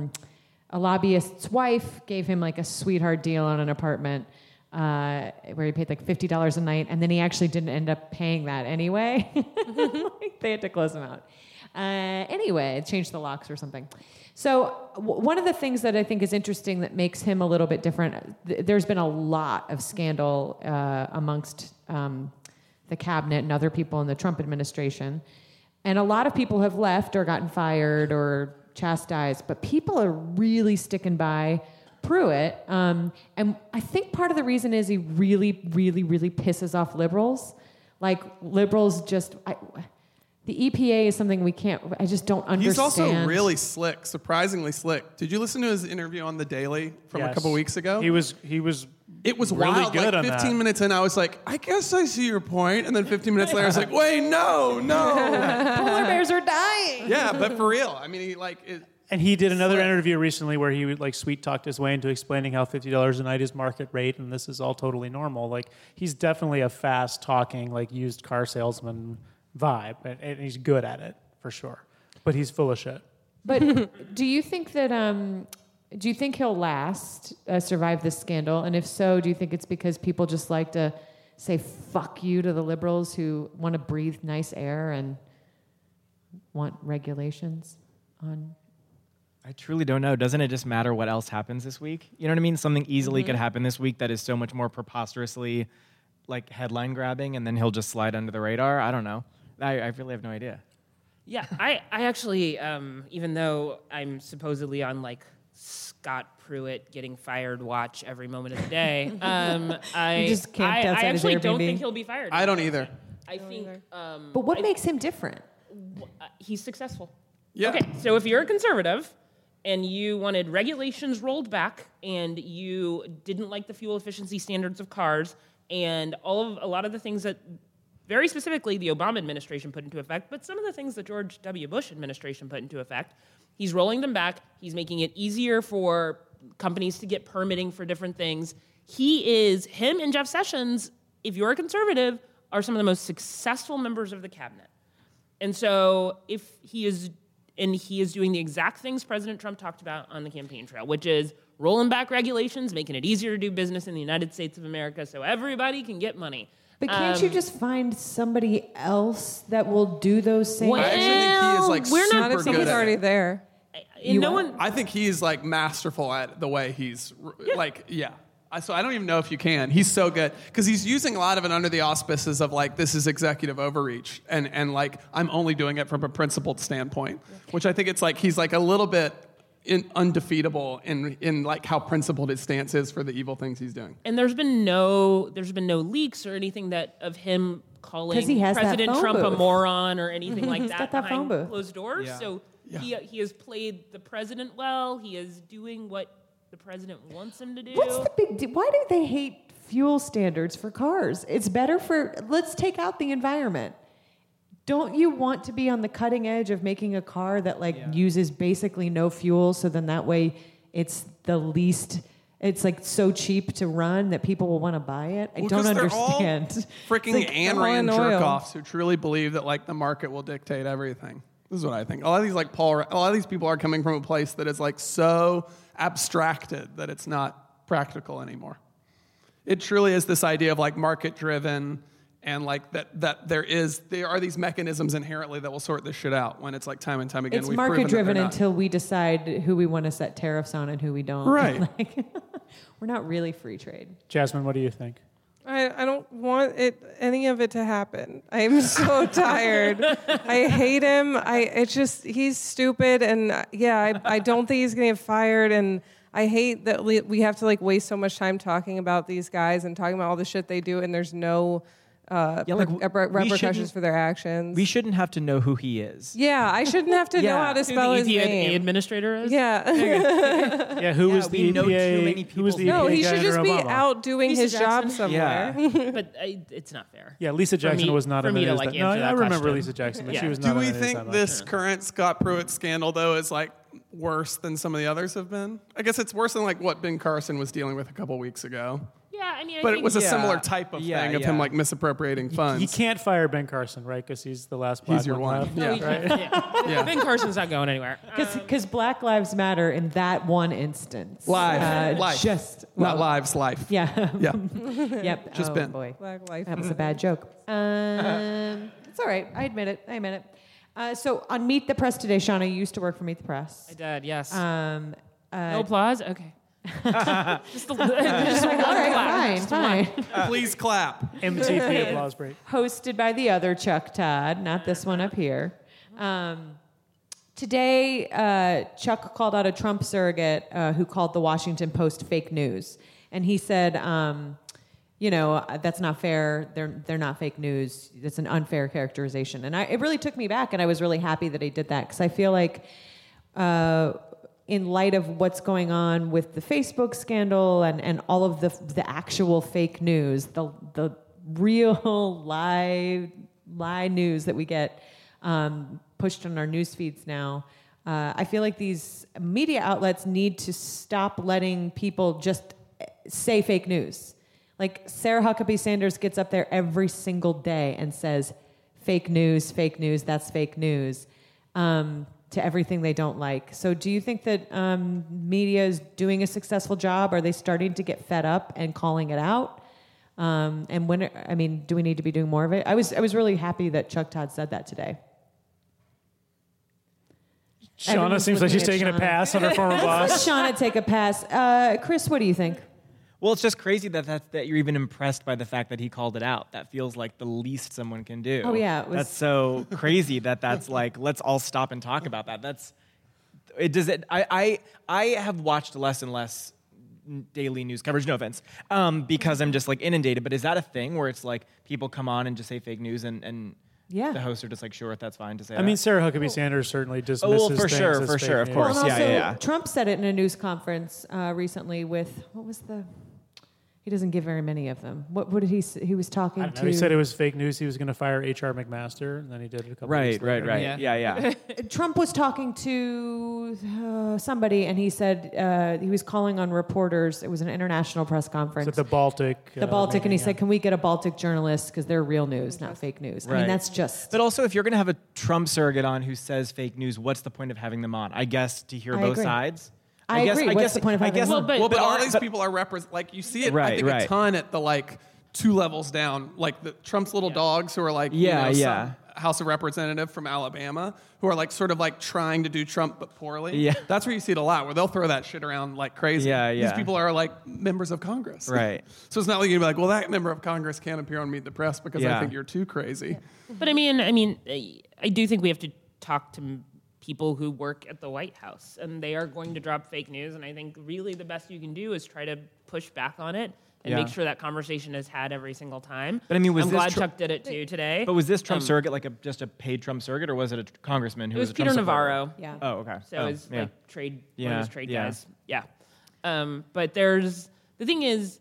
A: wife gave him like a sweetheart deal on an apartment where he paid like $50 a night, and then he actually didn't end up paying that anyway. Like, they had to close him out. Anyway, changed the locks or something. So one of the things that I think is interesting that makes him a little bit different, there's been a lot of scandal amongst the cabinet and other people in the Trump administration. And a lot of people have left or gotten fired or chastised, but people are really sticking by Pruitt. And I think part of the reason is he really, really, really pisses off liberals. Like, liberals just... the EPA is something I just don't understand.
C: He's also really slick, surprisingly slick. Did you listen to his interview on The Daily from a couple weeks ago?
B: He was
C: It was
B: really
C: wild.
B: good
C: Like
B: on
C: 15
B: that.
C: minutes in, I was like, I guess I see your point. And then 15 minutes later, I was like, wait, no.
A: polar bears are dying.
C: Yeah, but for real. I mean, he like...
B: And he did another interview recently where he would like sweet talked his way into explaining how $50 a night is market rate and this is all totally normal. Like he's definitely a fast talking like used car salesman vibe, and he's good at it for sure. But he's full of shit.
A: But do you think that do you think he'll survive this scandal? And if so, do you think it's because people just like to say fuck you to the liberals who want to breathe nice air and want regulations on?
E: I truly don't know. Doesn't it just matter what else happens this week? You know what I mean? Something easily could happen this week that is so much more preposterously like headline grabbing, and then he'll just slide under the radar. I don't know. I really have no idea.
D: Yeah, I actually, even though I'm supposedly on like Scott Pruitt getting fired watch every moment of the day, I
A: just camped outside
D: I
A: his
D: actually don't
A: Airbnb?
D: think he'll be fired.
C: I don't either.
D: I think
A: But what makes him different?
D: he's successful.
C: Yeah.
D: Okay, so if you're a conservative and you wanted regulations rolled back and you didn't like the fuel efficiency standards of cars and a lot of the things that very specifically the Obama administration put into effect, but some of the things the George W. Bush administration put into effect, he's rolling them back. He's making it easier for companies to get permitting for different things. Him and Jeff Sessions, if you're a conservative, are some of the most successful members of the cabinet. And so he is doing the exact things President Trump talked about on the campaign trail, which is rolling back regulations, making it easier to do business in the United States of America so everybody can get money.
A: But can't you just find somebody else that will do those same
C: I actually think he is like
D: we're not-
C: super
F: Not if
C: good
F: he's
C: at
F: already
C: it.
F: there.
D: And no one.
C: I think he's like masterful at the way he's So I don't even know if you can. He's so good because he's using a lot of it under the auspices of like this is executive overreach and like I'm only doing it from a principled standpoint, which I think it's like he's like a little bit undefeatable in like how principled his stance is for the evil things he's doing.
D: And there's been no leaks or anything of him calling
A: 'Cause he has that
D: President
A: phone
D: Trump a
A: booth.
D: moron or anything like
A: He's
D: that
A: got that phone
D: behind
A: booth.
D: closed doors.
E: Yeah.
D: So he has played the president well. He is doing what the president wants him to do.
A: What's the big deal? Why do they hate fuel standards for cars? It's better let's take out the environment. Don't you want to be on the cutting edge of making a car that uses basically no fuel so then that way it's like so cheap to run that people will want to buy it? I don't understand.
C: They're all freaking
F: It's like
C: Ayn
F: all
C: Rand
F: in oil.
C: jerk-offs who truly believe that like the market will dictate everything. This is what I think. A lot of these people are coming from a place that is like so abstracted that it's not practical anymore. It truly is this idea of like market-driven and like that there are these mechanisms inherently that will sort this shit out when it's like time and time again.
A: It's
C: we've proven that
A: market-driven
C: they're not.
A: until we decide who we want to set tariffs on and who we don't.
C: Right.
A: We're not really free trade.
B: Jasmine, what do you think?
F: I don't want any of it to happen. I'm so tired. I hate him. He's stupid, and I don't think he's gonna get fired. And I hate that we have to like waste so much time talking about these guys and talking about all the shit they do, and there's no repercussions for their actions.
E: We shouldn't have to know who he is.
F: Yeah, I shouldn't have to know how to
D: Who
F: spell
D: the
F: his
D: EPA
F: name.
D: administrator is?
F: Yeah.
B: Yeah, who was
E: we
B: the
E: know too
B: EPA?
E: many
B: Who was the
E: people.
F: No,
B: EPA
F: he
B: guy
F: should just
B: under
F: be
B: Obama?
F: out doing
D: Lisa
F: his job
D: Jackson?
F: somewhere.
D: But it's not fair.
B: Yeah, Lisa Jackson
D: me-
B: was not
D: for
B: in the
D: me to,
B: news.
D: like,
B: No,
D: answer
B: I
D: that
B: remember
D: question.
B: Lisa Jackson, but
D: Yeah.
B: she was
C: Do
B: not
C: we
B: in the news that
C: think
B: much.
C: this current Scott Pruitt scandal, though, is like worse than some of the others have been? I guess it's worse than like what Ben Carson was dealing with a couple weeks ago.
D: Yeah, I mean,
C: But
D: think
C: it was a
E: Yeah.
C: similar type of
E: Yeah,
C: thing of
E: yeah.
C: him like misappropriating funds.
B: You can't fire Ben Carson, right? Because he's the last black
C: He's your one.
B: left.
C: Yeah.
D: Yeah. Ben Carson's not going anywhere.
A: Because Black Lives Matter in that one instance.
C: Live.
A: Just
C: Not lives, life.
A: Yeah.
C: Yeah.
A: Yep.
C: Just
A: oh,
C: Ben.
A: boy.
F: Black life.
A: That was a bad joke. It's all right. I admit it. So on Meet the Press today, Shauna, you used to work for Meet the Press.
D: I did, yes.
A: No
D: no applause? Okay. just
A: all right, fine.
C: Please clap.
B: MTV applause break.
A: Hosted by the other Chuck Todd, not this one up here. Today, Chuck called out a Trump surrogate who called the Washington Post fake news. And he said, that's not fair. They're not fake news. It's an unfair characterization. And it really took me back, and I was really happy that he did that, because I feel like in light of what's going on with the Facebook scandal and all of the actual fake news, the real lie news that we get pushed on our news feeds now, I feel like these media outlets need to stop letting people just say fake news. Like Sarah Huckabee Sanders gets up there every single day and says, fake news, that's fake news, to everything they don't like. So do you think that media is doing a successful job? Are they starting to get fed up and calling it out? And do we need to be doing more of it? I was really happy that Chuck Todd said that today.
B: Shauna seems like she's taking a pass on her former boss.
A: Let Shauna take a pass. Chris, what do you think?
E: Well, it's just crazy that you're even impressed by the fact that he called it out. That feels like the least someone can do.
A: Oh, yeah.
E: That's so crazy that's like, let's all stop and talk about that. I have watched less and less daily news coverage, no offense, because I'm just like inundated. But is that a thing where it's like people come on and just say fake news and
A: yeah,
E: the hosts are just like, sure, that's fine to say
B: I mean, Sarah Huckabee Sanders certainly dismisses things
E: for sure,
B: as
E: for
B: fake
E: sure, of
B: news.
E: course.
A: Well, and also,
E: Yeah.
A: Trump said it in a news conference recently with, he doesn't give very many of them. What did he say? He was talking
B: I don't know,
A: to...
B: he said it was fake news. He was going to fire H.R. McMaster, and then he did it a couple weeks later.
E: Right. Yeah.
A: Trump was talking to somebody, and he said he was calling on reporters. It was an international press conference.
B: At the Baltic.
A: And he said, can we get a Baltic journalist? Because they're real news, not fake news.
E: Right.
A: I mean, that's just...
E: But also, if you're going to have a Trump surrogate on who says fake news, what's the point of having them on? I guess to hear both sides.
A: I agree. What's the point of having them on?
C: But all these people are like you see it. I think a ton at the 2 levels down, like the Trump's little dogs who are some House of Representative from Alabama who are sort of trying to do Trump but poorly.
E: Yeah,
C: that's where you see it a lot, where they'll throw that shit around like crazy.
E: Yeah.
C: These people are members of Congress,
E: right?
C: So it's not like you'd be like, well, that member of Congress can't appear on Meet the Press because I think you're too crazy.
D: But I mean, I do think we have to talk to people who work at the White House, and they are going to drop fake news, and I think really the best you can do is try to push back on it and make sure that conversation is had every single time.
E: But I mean,
D: I'm glad Chuck did it too today.
E: But was this Trump surrogate just a paid Trump surrogate, or was it a congressman who was a Trump
D: Peter
E: supporter?
D: Navarro.
A: Yeah.
E: Oh, okay.
D: So it was one of his trade
E: Yeah.
D: guys. Yeah. But the thing is,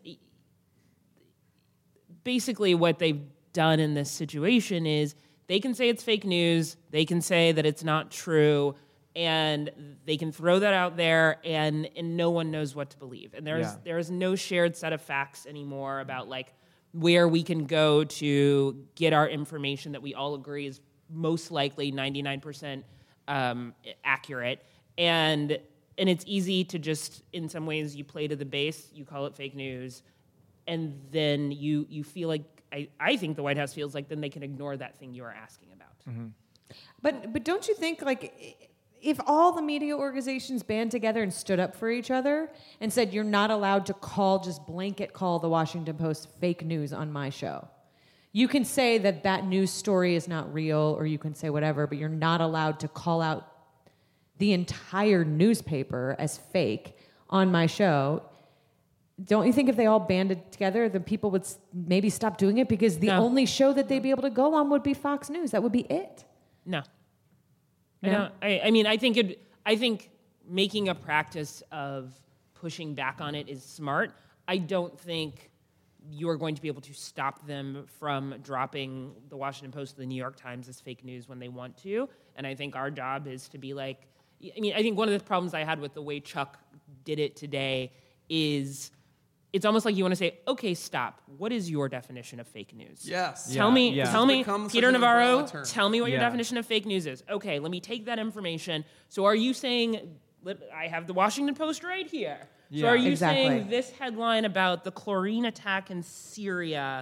D: basically what they've done in this situation is they can say it's fake news, they can say that it's not true, and they can throw that out there, and no one knows what to believe. And there is no shared set of facts anymore about where we can go to get our information that we all agree is most likely 99% accurate. And it's easy to just, in some ways, you play to the base, you call it fake news, and then you feel like, I think the White House feels like then they can ignore that thing you are asking about.
A: Mm-hmm. But don't you think, if all the media organizations band together and stood up for each other and said, you're not allowed to just blanket call the Washington Post fake news on my show. You can say that news story is not real, or you can say whatever, but you're not allowed to call out the entire newspaper as fake on my show. Don't you think if they all banded together, then people would maybe stop doing it, because the only show that they'd be able to go on would be Fox News? That would be it.
D: No. I think making a practice of pushing back on it is smart. I don't think you're going to be able to stop them from dropping the Washington Post or the New York Times as fake news when they want to. And I think our job is to be I think one of the problems I had with the way Chuck did it today is it's almost like you want to say, okay, stop. What is your definition of fake news?
C: Yes.
D: Tell me, Peter Navarro, tell me what your
E: Yeah.
D: definition of fake news is. Okay, let me take that information. So are you saying, I have the Washington Post right here. So
E: Yeah.
D: are you
A: Exactly.
D: saying this headline about the chlorine attack in Syria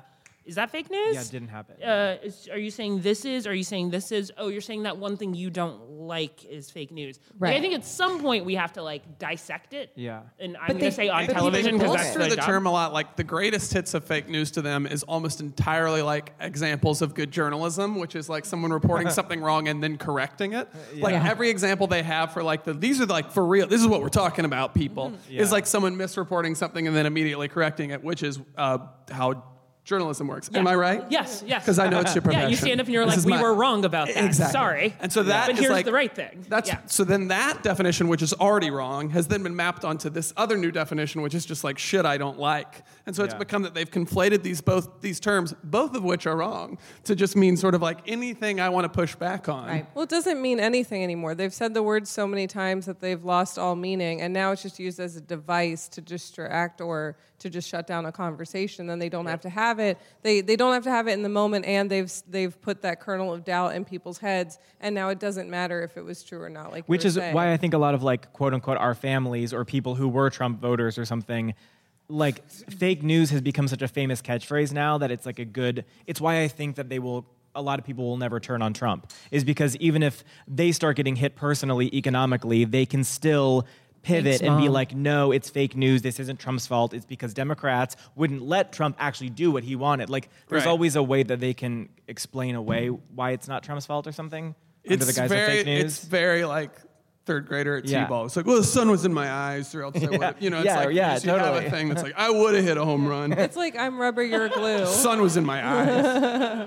D: Is that fake news?
E: Yeah, it didn't happen.
D: Are you saying this is? Are you saying this is? Oh, you're saying that one thing you don't like is fake news.
A: Right.
D: Like, I think at some point we have to like dissect it.
E: Yeah.
D: And I'm going to say on
C: But
D: television
C: people
D: because that's
C: bolster
D: the
C: the
D: job.
C: term a lot. Like the greatest hits of fake news to them is almost entirely like examples of good journalism, which is like someone reporting something wrong and then correcting it. Like every example they have for like these are like for real. This is what we're talking about, people. Is like someone misreporting something and then immediately correcting it, which is how journalism works.
D: Yeah.
C: Am I right?
D: Yes.
C: Because I know it's your profession.
D: Yeah, you stand up and you're
C: This
D: like,
C: is
D: we
C: my-
D: were wrong about that.
C: Exactly.
D: Sorry.
C: And so that
D: but
C: is
D: here's
C: like
D: the right thing.
C: That's
D: Yeah.
C: so then that definition, which is already wrong, has then been mapped onto this other new definition, which is just like shit I don't like. And so it's become that they've conflated these terms, both of which are wrong, to just mean sort of like anything I want to push back on.
A: Right.
F: Well, it doesn't mean anything anymore. They've said the word so many times that they've lost all meaning, and now it's just used as a device to distract or to just shut down a conversation. Then they don't have to have it. They don't have to have it in the moment, and they've put that kernel of doubt in people's heads, and now it doesn't matter if it was true or not. Like
E: Which
F: you were
E: is
F: saying.
E: why I think a lot of like quote unquote our families or people who were Trump voters or something, like fake news has become such a famous catchphrase now that it's like it's why I think that a lot of people will never turn on Trump, is because even if they start getting hit personally, economically, they can still pivot and be like, no, it's fake news. This isn't Trump's fault. It's because Democrats wouldn't let Trump actually do what he wanted. Like, there's
C: Right.
E: always a way that they can explain away why it's not Trump's fault or something under the guise of fake news.
C: It's very like third grader at
E: Yeah.
C: T-ball. It's like, well, the sun was in my eyes, or else I would have, it's like you have
E: totally.
C: a thing that's like, I would have hit a home run.
F: It's like I'm rubber, you're glue.
C: Sun was in my eyes.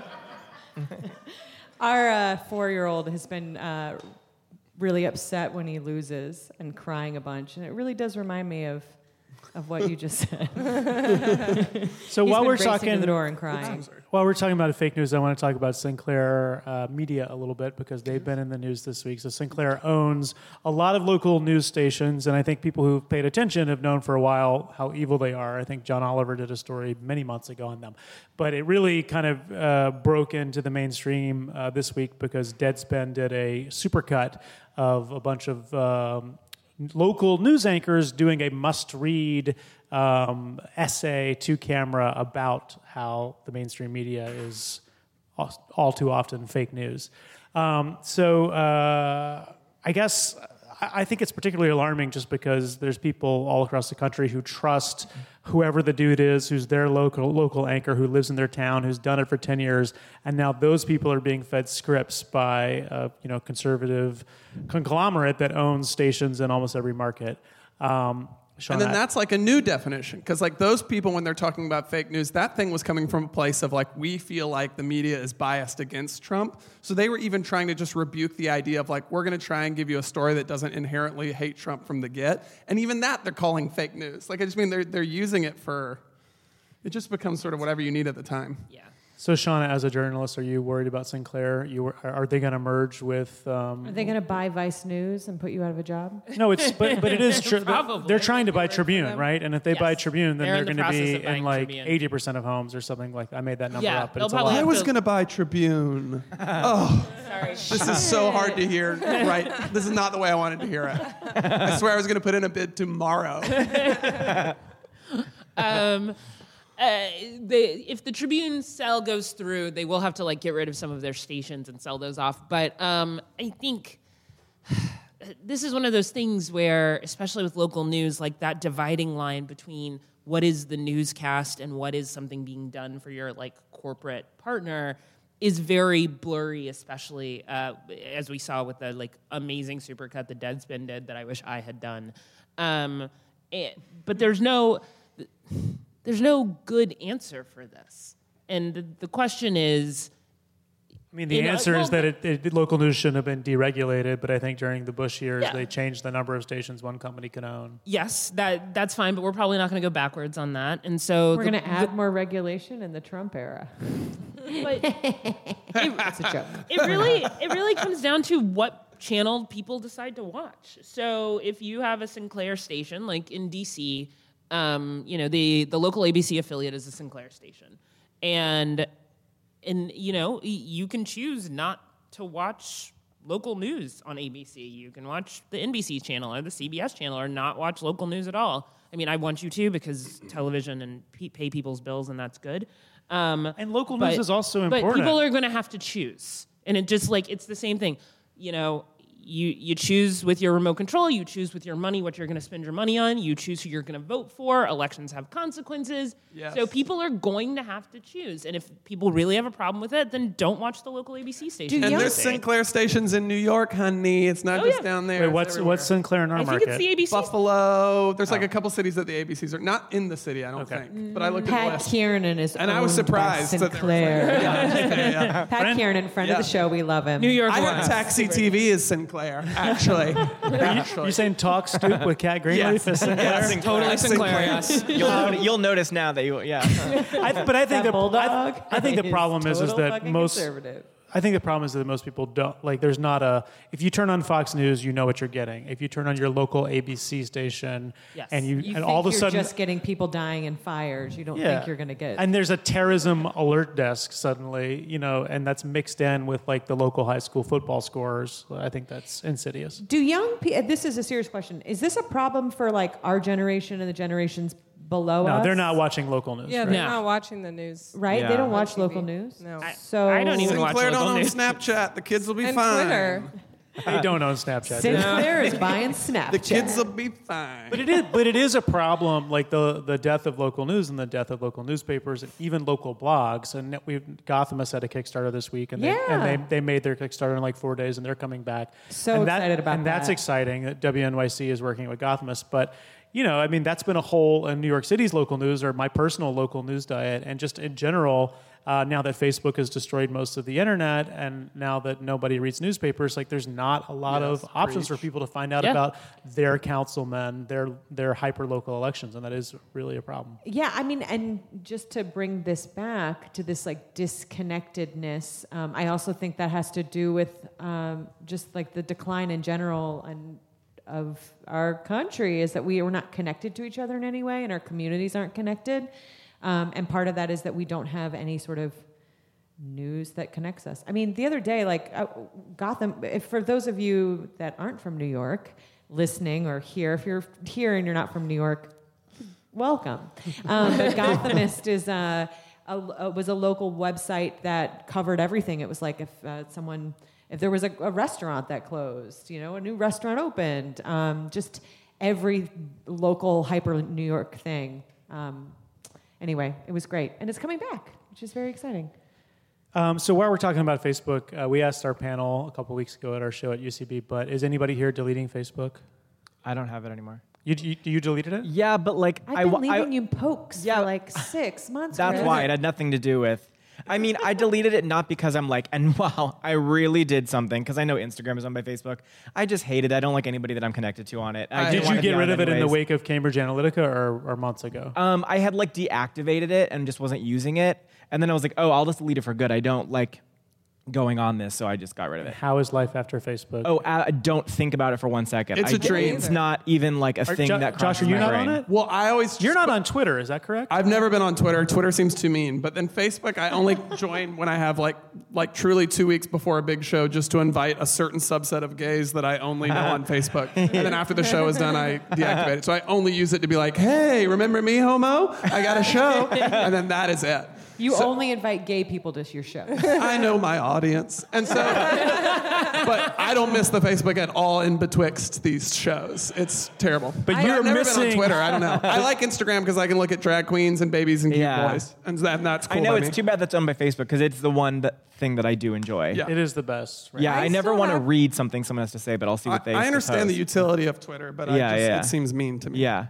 A: Our 4-year-old has been really upset when he loses and crying a bunch, and it really does remind me of what you just said.
B: So
A: He's
B: while
A: been
B: we're
A: racing
B: talking
A: to the door and crying.
B: While we're talking about fake news, I want to talk about Sinclair Media a little bit because they've been in the news this week. So Sinclair owns a lot of local news stations, and I think people who've paid attention have known for a while how evil they are. I think John Oliver did a story many months ago on them. But it really kind of broke into the mainstream this week because Deadspin did a supercut of a bunch of local news anchors doing a must-read essay to camera about how the mainstream media is all too often fake news. So I guess I think it's particularly alarming just because there's people all across the country who trust whoever the dude is, who's their local anchor, who lives in their town, who's done it for 10 years, and now those people are being fed scripts by a conservative conglomerate that owns stations in almost every market.
C: And then that's like a new definition, because like those people, when they're talking about fake news, that thing was coming from a place of like, we feel like the media is biased against Trump. So they were even trying to just rebuke the idea of like, we're going to try and give you a story that doesn't inherently hate Trump from the get. And even that they're calling fake news. Like, I just mean they're using it for, it just becomes sort of whatever you need at the time.
D: Yeah.
B: So, Shauna, as a journalist, are you worried about Sinclair? Are they going to merge with?
A: Are they going to buy Vice News and put you out of a job?
B: No, but it is true.
D: Probably.
B: They're trying to buy
F: for
B: Tribune,
F: them.
B: right? And if they
D: Yes.
B: buy Tribune, then
D: They're
B: they're
D: in the
B: going to
D: process
B: be
D: of buying
B: in like
D: Tribune.
B: 80% of homes or something like that. I made that number
D: Yeah,
B: up, but
D: they'll
B: it's a
D: probably
B: lot.
C: I
D: have
C: was
D: to-
C: going to buy Tribune. Oh,
D: Sorry.
C: this is so hard to hear. Right? This is not the way I wanted to hear it. I swear I was going to put in a bid tomorrow.
D: If the Tribune sell goes through, they will have to like get rid of some of their stations and sell those off. But I think this is one of those things where, especially with local news, like that dividing line between what is the newscast and what is something being done for your like corporate partner is very blurry, especially as we saw with the like amazing supercut that Deadspin did that I wish I had done. But there's no good answer for this. And the question is...
B: I mean, the answer is that local news shouldn't have been deregulated, but I think during the Bush years, they changed the number of stations one company could own.
D: Yes, that's fine, but we're probably not going to go backwards on that. And so
A: We're going to add more regulation in the Trump era.
D: but
A: That's a joke.
D: it really comes down to what channel people decide to watch. So if you have a Sinclair station, like in DC, the local ABC affiliate is a Sinclair station, and you can choose not to watch local news on ABC. You can watch the NBC channel or the CBS channel, or not watch local news at all. I mean, I want you to, because television and pay people's bills, and that's good.
B: And local news is also important.
D: But people are going to have to choose. And it just it's the same thing. You choose with your remote control, you choose with your money what you're going to spend your money on, you choose who you're going to vote for, elections have consequences.
C: Yes.
D: So people are going to have to choose. And if people really have a problem with it, then don't watch the local ABC station.
C: And there's Sinclair stations in New York, honey. It's not just down there.
B: Wait, what's Sinclair in our market?
D: I think it's the ABC.
C: Buffalo. There's a couple cities that the ABCs are not in the city, I don't think. But I looked at the
A: Pat
C: list.
A: Kiernan is
C: And I was
A: owned by
C: surprised that there was
A: Sinclair. Pat Kiernan, friend of the show, we love him.
D: New York.
C: I heard Taxi TV is Sinclair, actually.
B: You saying Talk Stoop with Kat Greenleaf is Sinclair?
C: Yes,
D: Totally Sinclair, yes.
E: You'll notice now that
B: I think the problem is that most people don't there's not if you turn on Fox News, you know what you're getting. If you turn on your local ABC station and
A: you
B: and
A: think
B: all of a sudden
A: you're just getting people dying in fires, you don't think you're going to get.
B: And there's a terrorism alert desk suddenly, and that's mixed in with the local high school football scores. I think that's insidious.
A: Do young people? This is a serious question. Is this a problem for our generation and the generations below us?
B: No, they're not watching local news.
F: Yeah,
B: right?
F: they're not watching the news.
A: Right?
E: Yeah.
A: They don't
F: On
A: watch
F: TV.
A: local news.
F: No.
A: So
D: I don't even watch
C: Sinclair
D: local
C: don't own
D: news.
C: Snapchat. The kids will be
F: And
C: fine.
F: Twitter.
B: They don't own Snapchat.
A: Sinclair is buying Snapchat.
C: The kids will be fine.
B: But it is a problem, the death of local news and the death of local newspapers and even local blogs. And Gothamist had a Kickstarter this week, and they made their Kickstarter in 4 days, and they're coming back.
A: Excited about that.
B: And that's exciting that WNYC is working with Gothamist. But that's been a hole in New York City's local news or my personal local news diet, and just in general. Now that Facebook has destroyed most of the internet, and now that nobody reads newspapers, there's not a lot of options for people to find out about their councilmen, their hyper-local elections, and that is really a problem.
A: Yeah, and just to bring this back to this disconnectedness, I also think that has to do with just the decline in general and of our country is that we are not connected to each other in any way, and our communities aren't connected. And part of that is that we don't have any sort of news that connects us. The other day, Gotham, for those of you that aren't from New York listening or here, if you're here and you're not from New York, welcome. But Gothamist was a local website that covered everything. It was if there was a restaurant that closed, a new restaurant opened, just every local hyper New York thing. Anyway, it was great. And it's coming back, which is very exciting.
B: So while we're talking about Facebook, we asked our panel a couple weeks ago at our show at UCB, but is anybody here deleting Facebook?
E: I don't have it anymore.
B: You deleted it?
E: Yeah, but
A: I've been leaving you pokes for 6 months.
E: That's why it had nothing to do with. I deleted it not because I'm and wow, I really did something, because I know Instagram is owned by Facebook. I just hated it. I don't like anybody that I'm connected to on it.
B: Did you get rid of it in the wake of Cambridge Analytica or months ago?
E: I had deactivated it and just wasn't using it. And then I was I'll just delete it for good. I don't going on this, so I just got rid of it.
B: How is life after Facebook?
E: Oh, don't think about it for 1 second.
C: It's a dream.
E: It's not even a thing that crosses
B: Josh, are you
E: my
B: not
E: brain.
B: on it?
C: Well,
B: You're not on Twitter, is that correct?
C: I've never been on Twitter. Twitter seems too mean. But then Facebook, I only join when I have truly 2 weeks before a big show, just to invite a certain subset of gays that I only know on Facebook. And then after the show is done, I deactivate it. So I only use it to be hey, remember me, homo? I got a show. And then that is it.
A: You only invite gay people to your show.
C: I know my audience. And so, but I don't miss the Facebook at all in betwixt these shows. It's terrible.
B: But
C: I've
B: you're
C: never
B: missing
C: been on Twitter. I don't know. I like Instagram because I can look at drag queens and babies and cute boys. And that's cool.
E: I know
C: by
E: it's
C: me.
E: too bad that's owned by Facebook, because it's the one thing that I do enjoy.
C: Yeah.
B: It is the best. Right?
E: Yeah, I never
F: still
E: want to
F: have-
E: read something someone has to say, but I'll see what they
C: I understand
E: post.
C: the utility of Twitter, but it seems mean to me.
E: Yeah.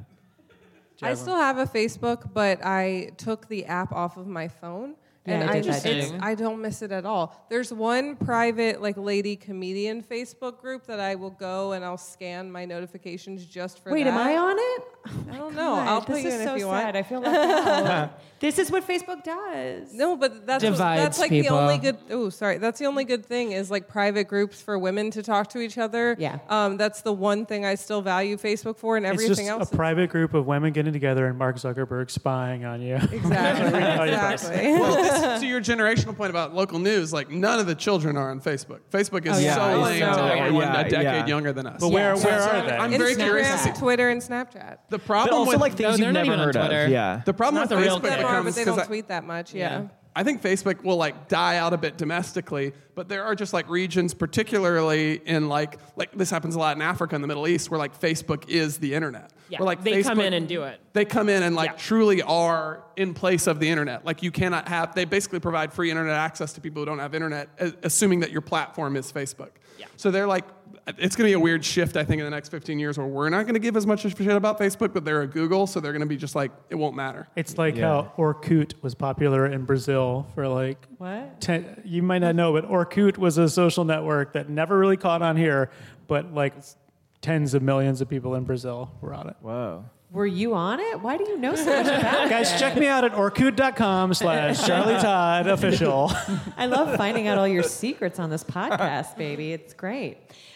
F: I still have a Facebook, but I took the app off of my phone.
A: Yeah,
F: And
A: I
F: I
A: did
F: just,
A: that
F: it's,
A: too.
F: I don't miss it at all. There's one private, lady comedian Facebook group that I will go and I'll scan my notifications just for
A: Wait,
F: that.
A: am I on it?
F: I don't know. I'll put
A: this
F: you
A: is
F: in
A: so
F: if you
A: sad.
F: want.
A: I feel left out. This is what Facebook does.
F: No, but that's
D: Divides
F: the
D: people.
F: only good. Oh, sorry. That's the only good thing is private groups for women to talk to each other.
A: Yeah.
F: That's the one thing I still value Facebook for, and
B: It's
F: everything
B: just
F: else.
B: a private group of women getting together and Mark Zuckerberg spying on you.
F: Exactly. Exactly.
C: Well, this, to your generational point about local news, none of the children are on Facebook. Facebook is so lame to everyone a decade younger than us.
B: But where are they?
C: I'm very curious to see.
F: Twitter and Snapchat.
C: the problem
E: But also
C: with
E: like things
D: they're
E: you've
D: not
E: never
D: even on
E: heard of.
D: Twitter.
E: Yeah.
C: the problem
D: Not
C: with
D: the real
C: Facebook
D: Twitter.
F: Them are, but
C: becomes
F: they don't
C: 'cause
F: tweet that much. Yeah.
C: I think Facebook will like die out a bit domestically, but there are just like regions, particularly in like this happens a lot in Africa and the Middle East, where like Facebook is the internet.
D: Yeah,
C: Where, like,
D: they come
C: Facebook-
D: in and do it.
C: They come in and like
D: Yeah.
C: truly are in place of the internet. Like you cannot have. They basically provide free internet access to people who don't have internet, assuming that your platform is Facebook.
D: Yeah.
C: So they're like, it's going to be a weird shift, I think, in the next 15 years, where we're not going to give as much shit about Facebook, but they're a Google, so they're going to be just like, it won't matter.
B: It's like how Orkut was popular in Brazil for like
A: What?
B: you might not know, but Orkut was a social network that never really caught on here, but like tens of millions of people in Brazil were on it.
E: Whoa.
A: Were you on it? Why do you know so much about it?
B: Guys, check me out at orkut.com/Charlie Todd official.
A: I love finding out all your secrets on this podcast, baby. It's great.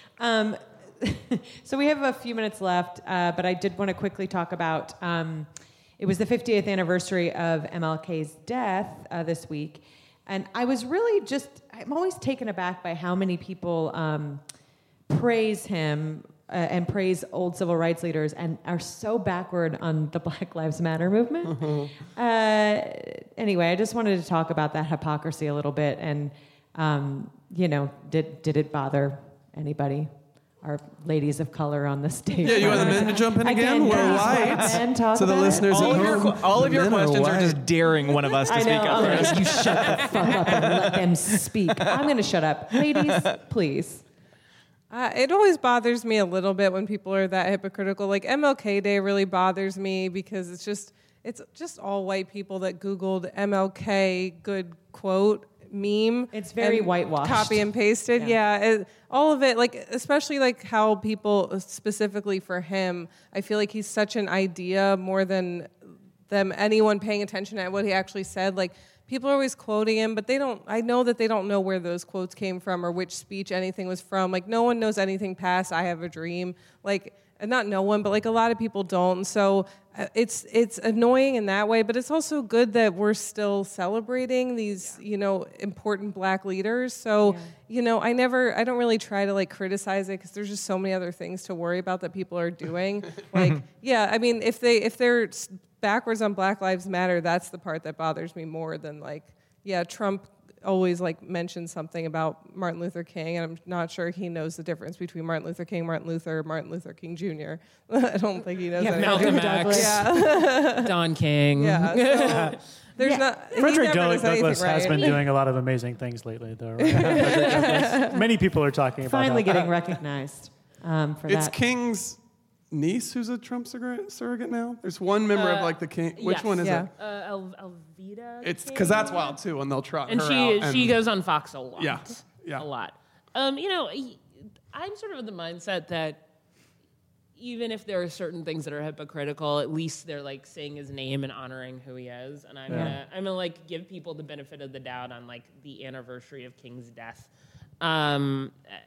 A: So we have a few minutes left, but I did want to quickly talk about, it was the 50th anniversary of MLK's death this week. And I was really I'm always taken aback by how many people praise him and praise old civil rights leaders and are so backward on the Black Lives Matter movement. Anyway, I just wanted to talk about that hypocrisy a little bit. And, did it bother anybody? Our ladies of color on the stage.
C: Yeah, you want the men to jump in again? We're white. So the listeners at home,
E: All of
C: the
E: your
C: men are
E: questions are
C: white.
E: just daring one of us to
A: I
E: speak
A: know.
E: up
A: I'm
E: first.
A: like, you shut the fuck up and let them speak. I'm going to shut up. Ladies, please.
F: It always bothers me a little bit when people are that hypocritical. Like MLK Day really bothers me because it's just all white people that Googled MLK good quote meme.
A: It's very
F: and
A: whitewashed.
F: Copy and pasted. Yeah, all of it. Like especially like how people specifically for him. I feel like he's such an idea more than anyone paying attention at what he actually said. Like. People are always quoting him, but I know that they don't know where those quotes came from or which speech anything was from. Like, no one knows anything past I Have a Dream. Like, and not no one, but like a lot of people don't. So it's annoying in that way, but it's also good that we're still celebrating these, important Black leaders. So, I don't really try to like criticize it because there's just so many other things to worry about that people are doing. Like, yeah, I mean, if they're backwards on Black Lives Matter, that's the part that bothers me more than like, Trump always like mentions something about Martin Luther King, and I'm not sure he knows the difference between Martin Luther King, Martin Luther King Jr. I don't think he knows.
A: Yeah,
F: anything.
D: Malcolm X.
F: Yeah,
D: Don King.
F: yeah. So there's not. he
B: Frederick
F: never does anything
B: Douglass has
F: right.
B: been doing a lot of amazing things lately, though. Right? Frederick Douglass. Many people are talking about
A: Finally
B: that.
A: getting recognized for
C: It's
A: that.
C: King's niece who's a Trump surrogate now. There's one member of like the King. Which
D: yes.
C: one is
F: Yeah.
C: it?
D: Elvira.
C: It's because that's wild too, and they'll trot
D: And
C: her out.
D: she goes on Fox a lot.
C: Yeah, yeah.
D: A lot. I'm sort of of the mindset that even if there are certain things that are hypocritical, at least they're like saying his name and honoring who he is. And I'm gonna like give people the benefit of the doubt on like the anniversary of King's death. I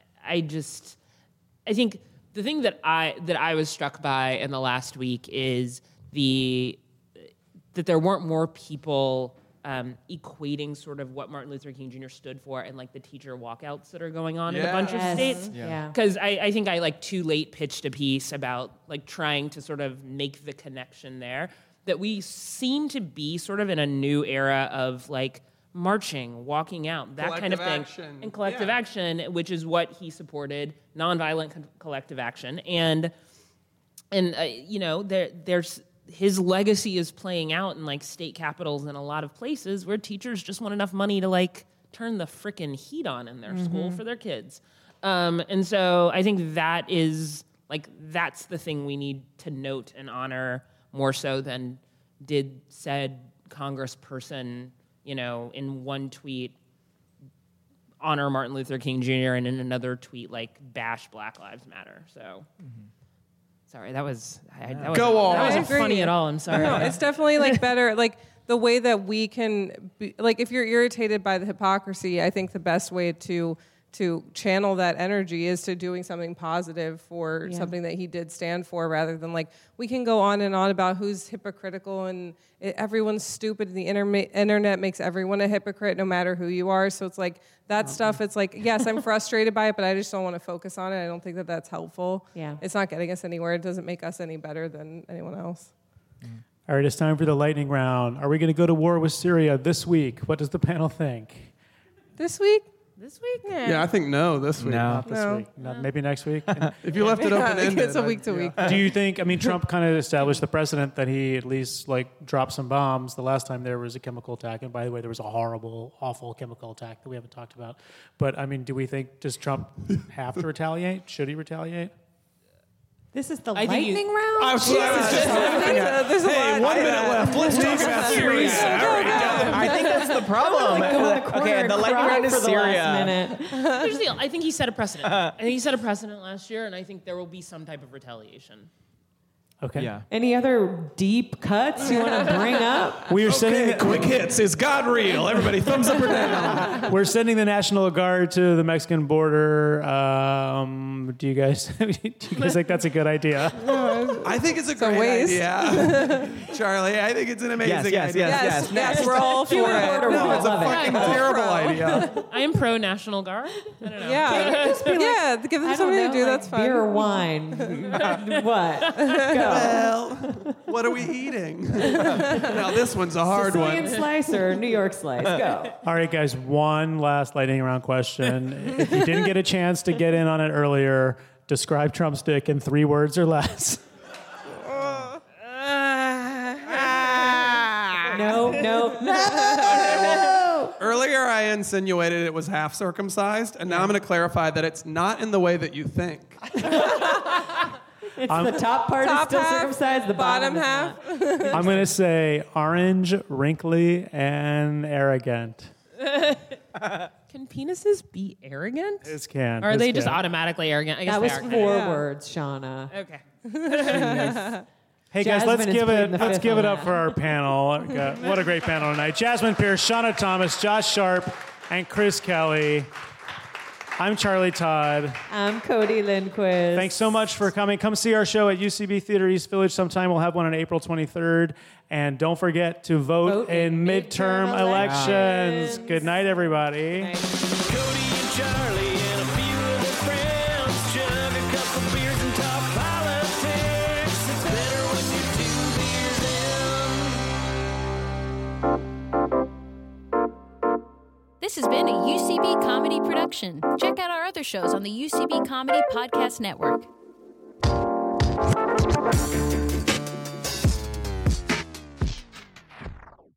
D: think the thing that I was struck by in the last week is that there weren't more people equating sort of what Martin Luther King Jr. stood for and like the teacher walkouts that are going on in a bunch of states.
A: Yeah.
D: Because I think I like too late pitched a piece about like trying to sort of make the connection there that we seem to be sort of in a new era of like marching, walking out, that kind of thing.
C: Action.
D: And collective action, which is what he supported, nonviolent collective action. And there's his legacy is playing out in like state capitals in a lot of places where teachers just want enough money to like turn the frickin' heat on in their school for their kids. And so I think that is like, that's the thing we need to note and honor more so than did said congressperson, in one tweet honor Martin Luther King Jr. and in another tweet like bash Black Lives Matter. So sorry, that was
C: Go on.
D: That
F: I
D: wasn't
F: agree.
D: funny at all. I'm sorry.
F: No, it's definitely like better, like the way that we can be, like if you're irritated by the hypocrisy, I think the best way to to channel that energy is to doing something positive for something that he did stand for, rather than like, we can go on and on about who's hypocritical and everyone's stupid and the internet makes everyone a hypocrite no matter who you are. So it's like that stuff, it's like, yes, I'm frustrated by it, but I just don't want to focus on it. I don't think that that's helpful.
A: Yeah.
F: It's not getting us anywhere. It doesn't make us any better than anyone else.
B: All right, it's time for the lightning round. Are we going to go to war with Syria this week? What does the panel think?
F: This week?
D: This week?
C: Yeah, I think no this week.
E: No.
B: Not this week. Not, maybe next week.
C: If you left it open-ended.
F: It's a week to week.
B: Do you think, I mean, Trump kind of established the precedent that he at least like dropped some bombs the last time there was a chemical attack. And by the way, there was a horrible, awful chemical attack that we haven't talked about. But I mean, do we think, does Trump have to retaliate? Should he retaliate?
A: This is the
D: I think
A: lightning round?
C: I was just looking at.
F: There's a
C: Hey,
F: lot.
C: 1 minute left. Let's talk about Syria.
E: I think that's the problem. Okay, the lightning round is
A: for the
E: Syria.
A: last minute.
D: Here's the deal. I think he set a precedent. I think he set a precedent last year, and I think there will be some type of retaliation.
B: Okay.
E: Yeah.
A: Any other deep cuts you want to bring up?
B: We are
C: Okay,
B: sending
C: quick hits. Is God real? Everybody, thumbs up or down.
B: we're sending the National Guard to the Mexican border. Do you guys think that's a good idea?
C: I think it's a great
F: waste.
C: idea. Charlie, I think it's an amazing
E: Yes.
C: idea.
F: Yes, we're all for it.
C: No, it's a fucking terrible idea.
D: I am pro National Guard. I don't know.
F: Yeah, give them something to do. That's fine.
A: Beer or wine. What? Go.
C: Well, what are we eating? Now, this one's a hard
A: Sicilian
C: one.
A: slice or New York slice? Go.
B: All right, guys, one last lightning round question. If you didn't get a chance to get in on it earlier, describe Trump's dick in 3 words or less.
A: No.
C: Earlier, I insinuated it was half circumcised, and now I'm going to clarify that it's not in the way that you think.
A: It's the top part is still
F: half,
A: circumcised, the bottom
F: half.
B: I'm going to say orange, wrinkly, and arrogant.
D: Can penises be arrogant?
B: This can.
D: Or are
B: this
D: they just
B: can.
D: automatically arrogant? I guess
A: That
D: they
A: was
D: are
A: 4
D: kinda.
A: words, Shauna.
D: Okay.
B: Hey guys, let's
A: Jasmine is
B: give
A: pleading the
B: it
A: fifth
B: up
A: on
B: for
A: that.
B: our panel. What a great panel tonight. Jasmine Pierce, Shauna Thomas, Josh Sharp, and Chris Kelly. I'm Charlie Todd.
A: I'm Cody Lindquist.
B: Thanks so much for coming. Come see our show at UCB Theater East Village sometime. We'll have one on April 23rd. And don't forget to vote in midterm elections. Good night, everybody.
A: Night.
G: Cody and Charlie and a few of their friends chug a couple beers and talk politics. It's better when you're 2 beers in.
H: This has been a UCB Comedy production. Check out our other shows on the UCB Comedy Podcast Network.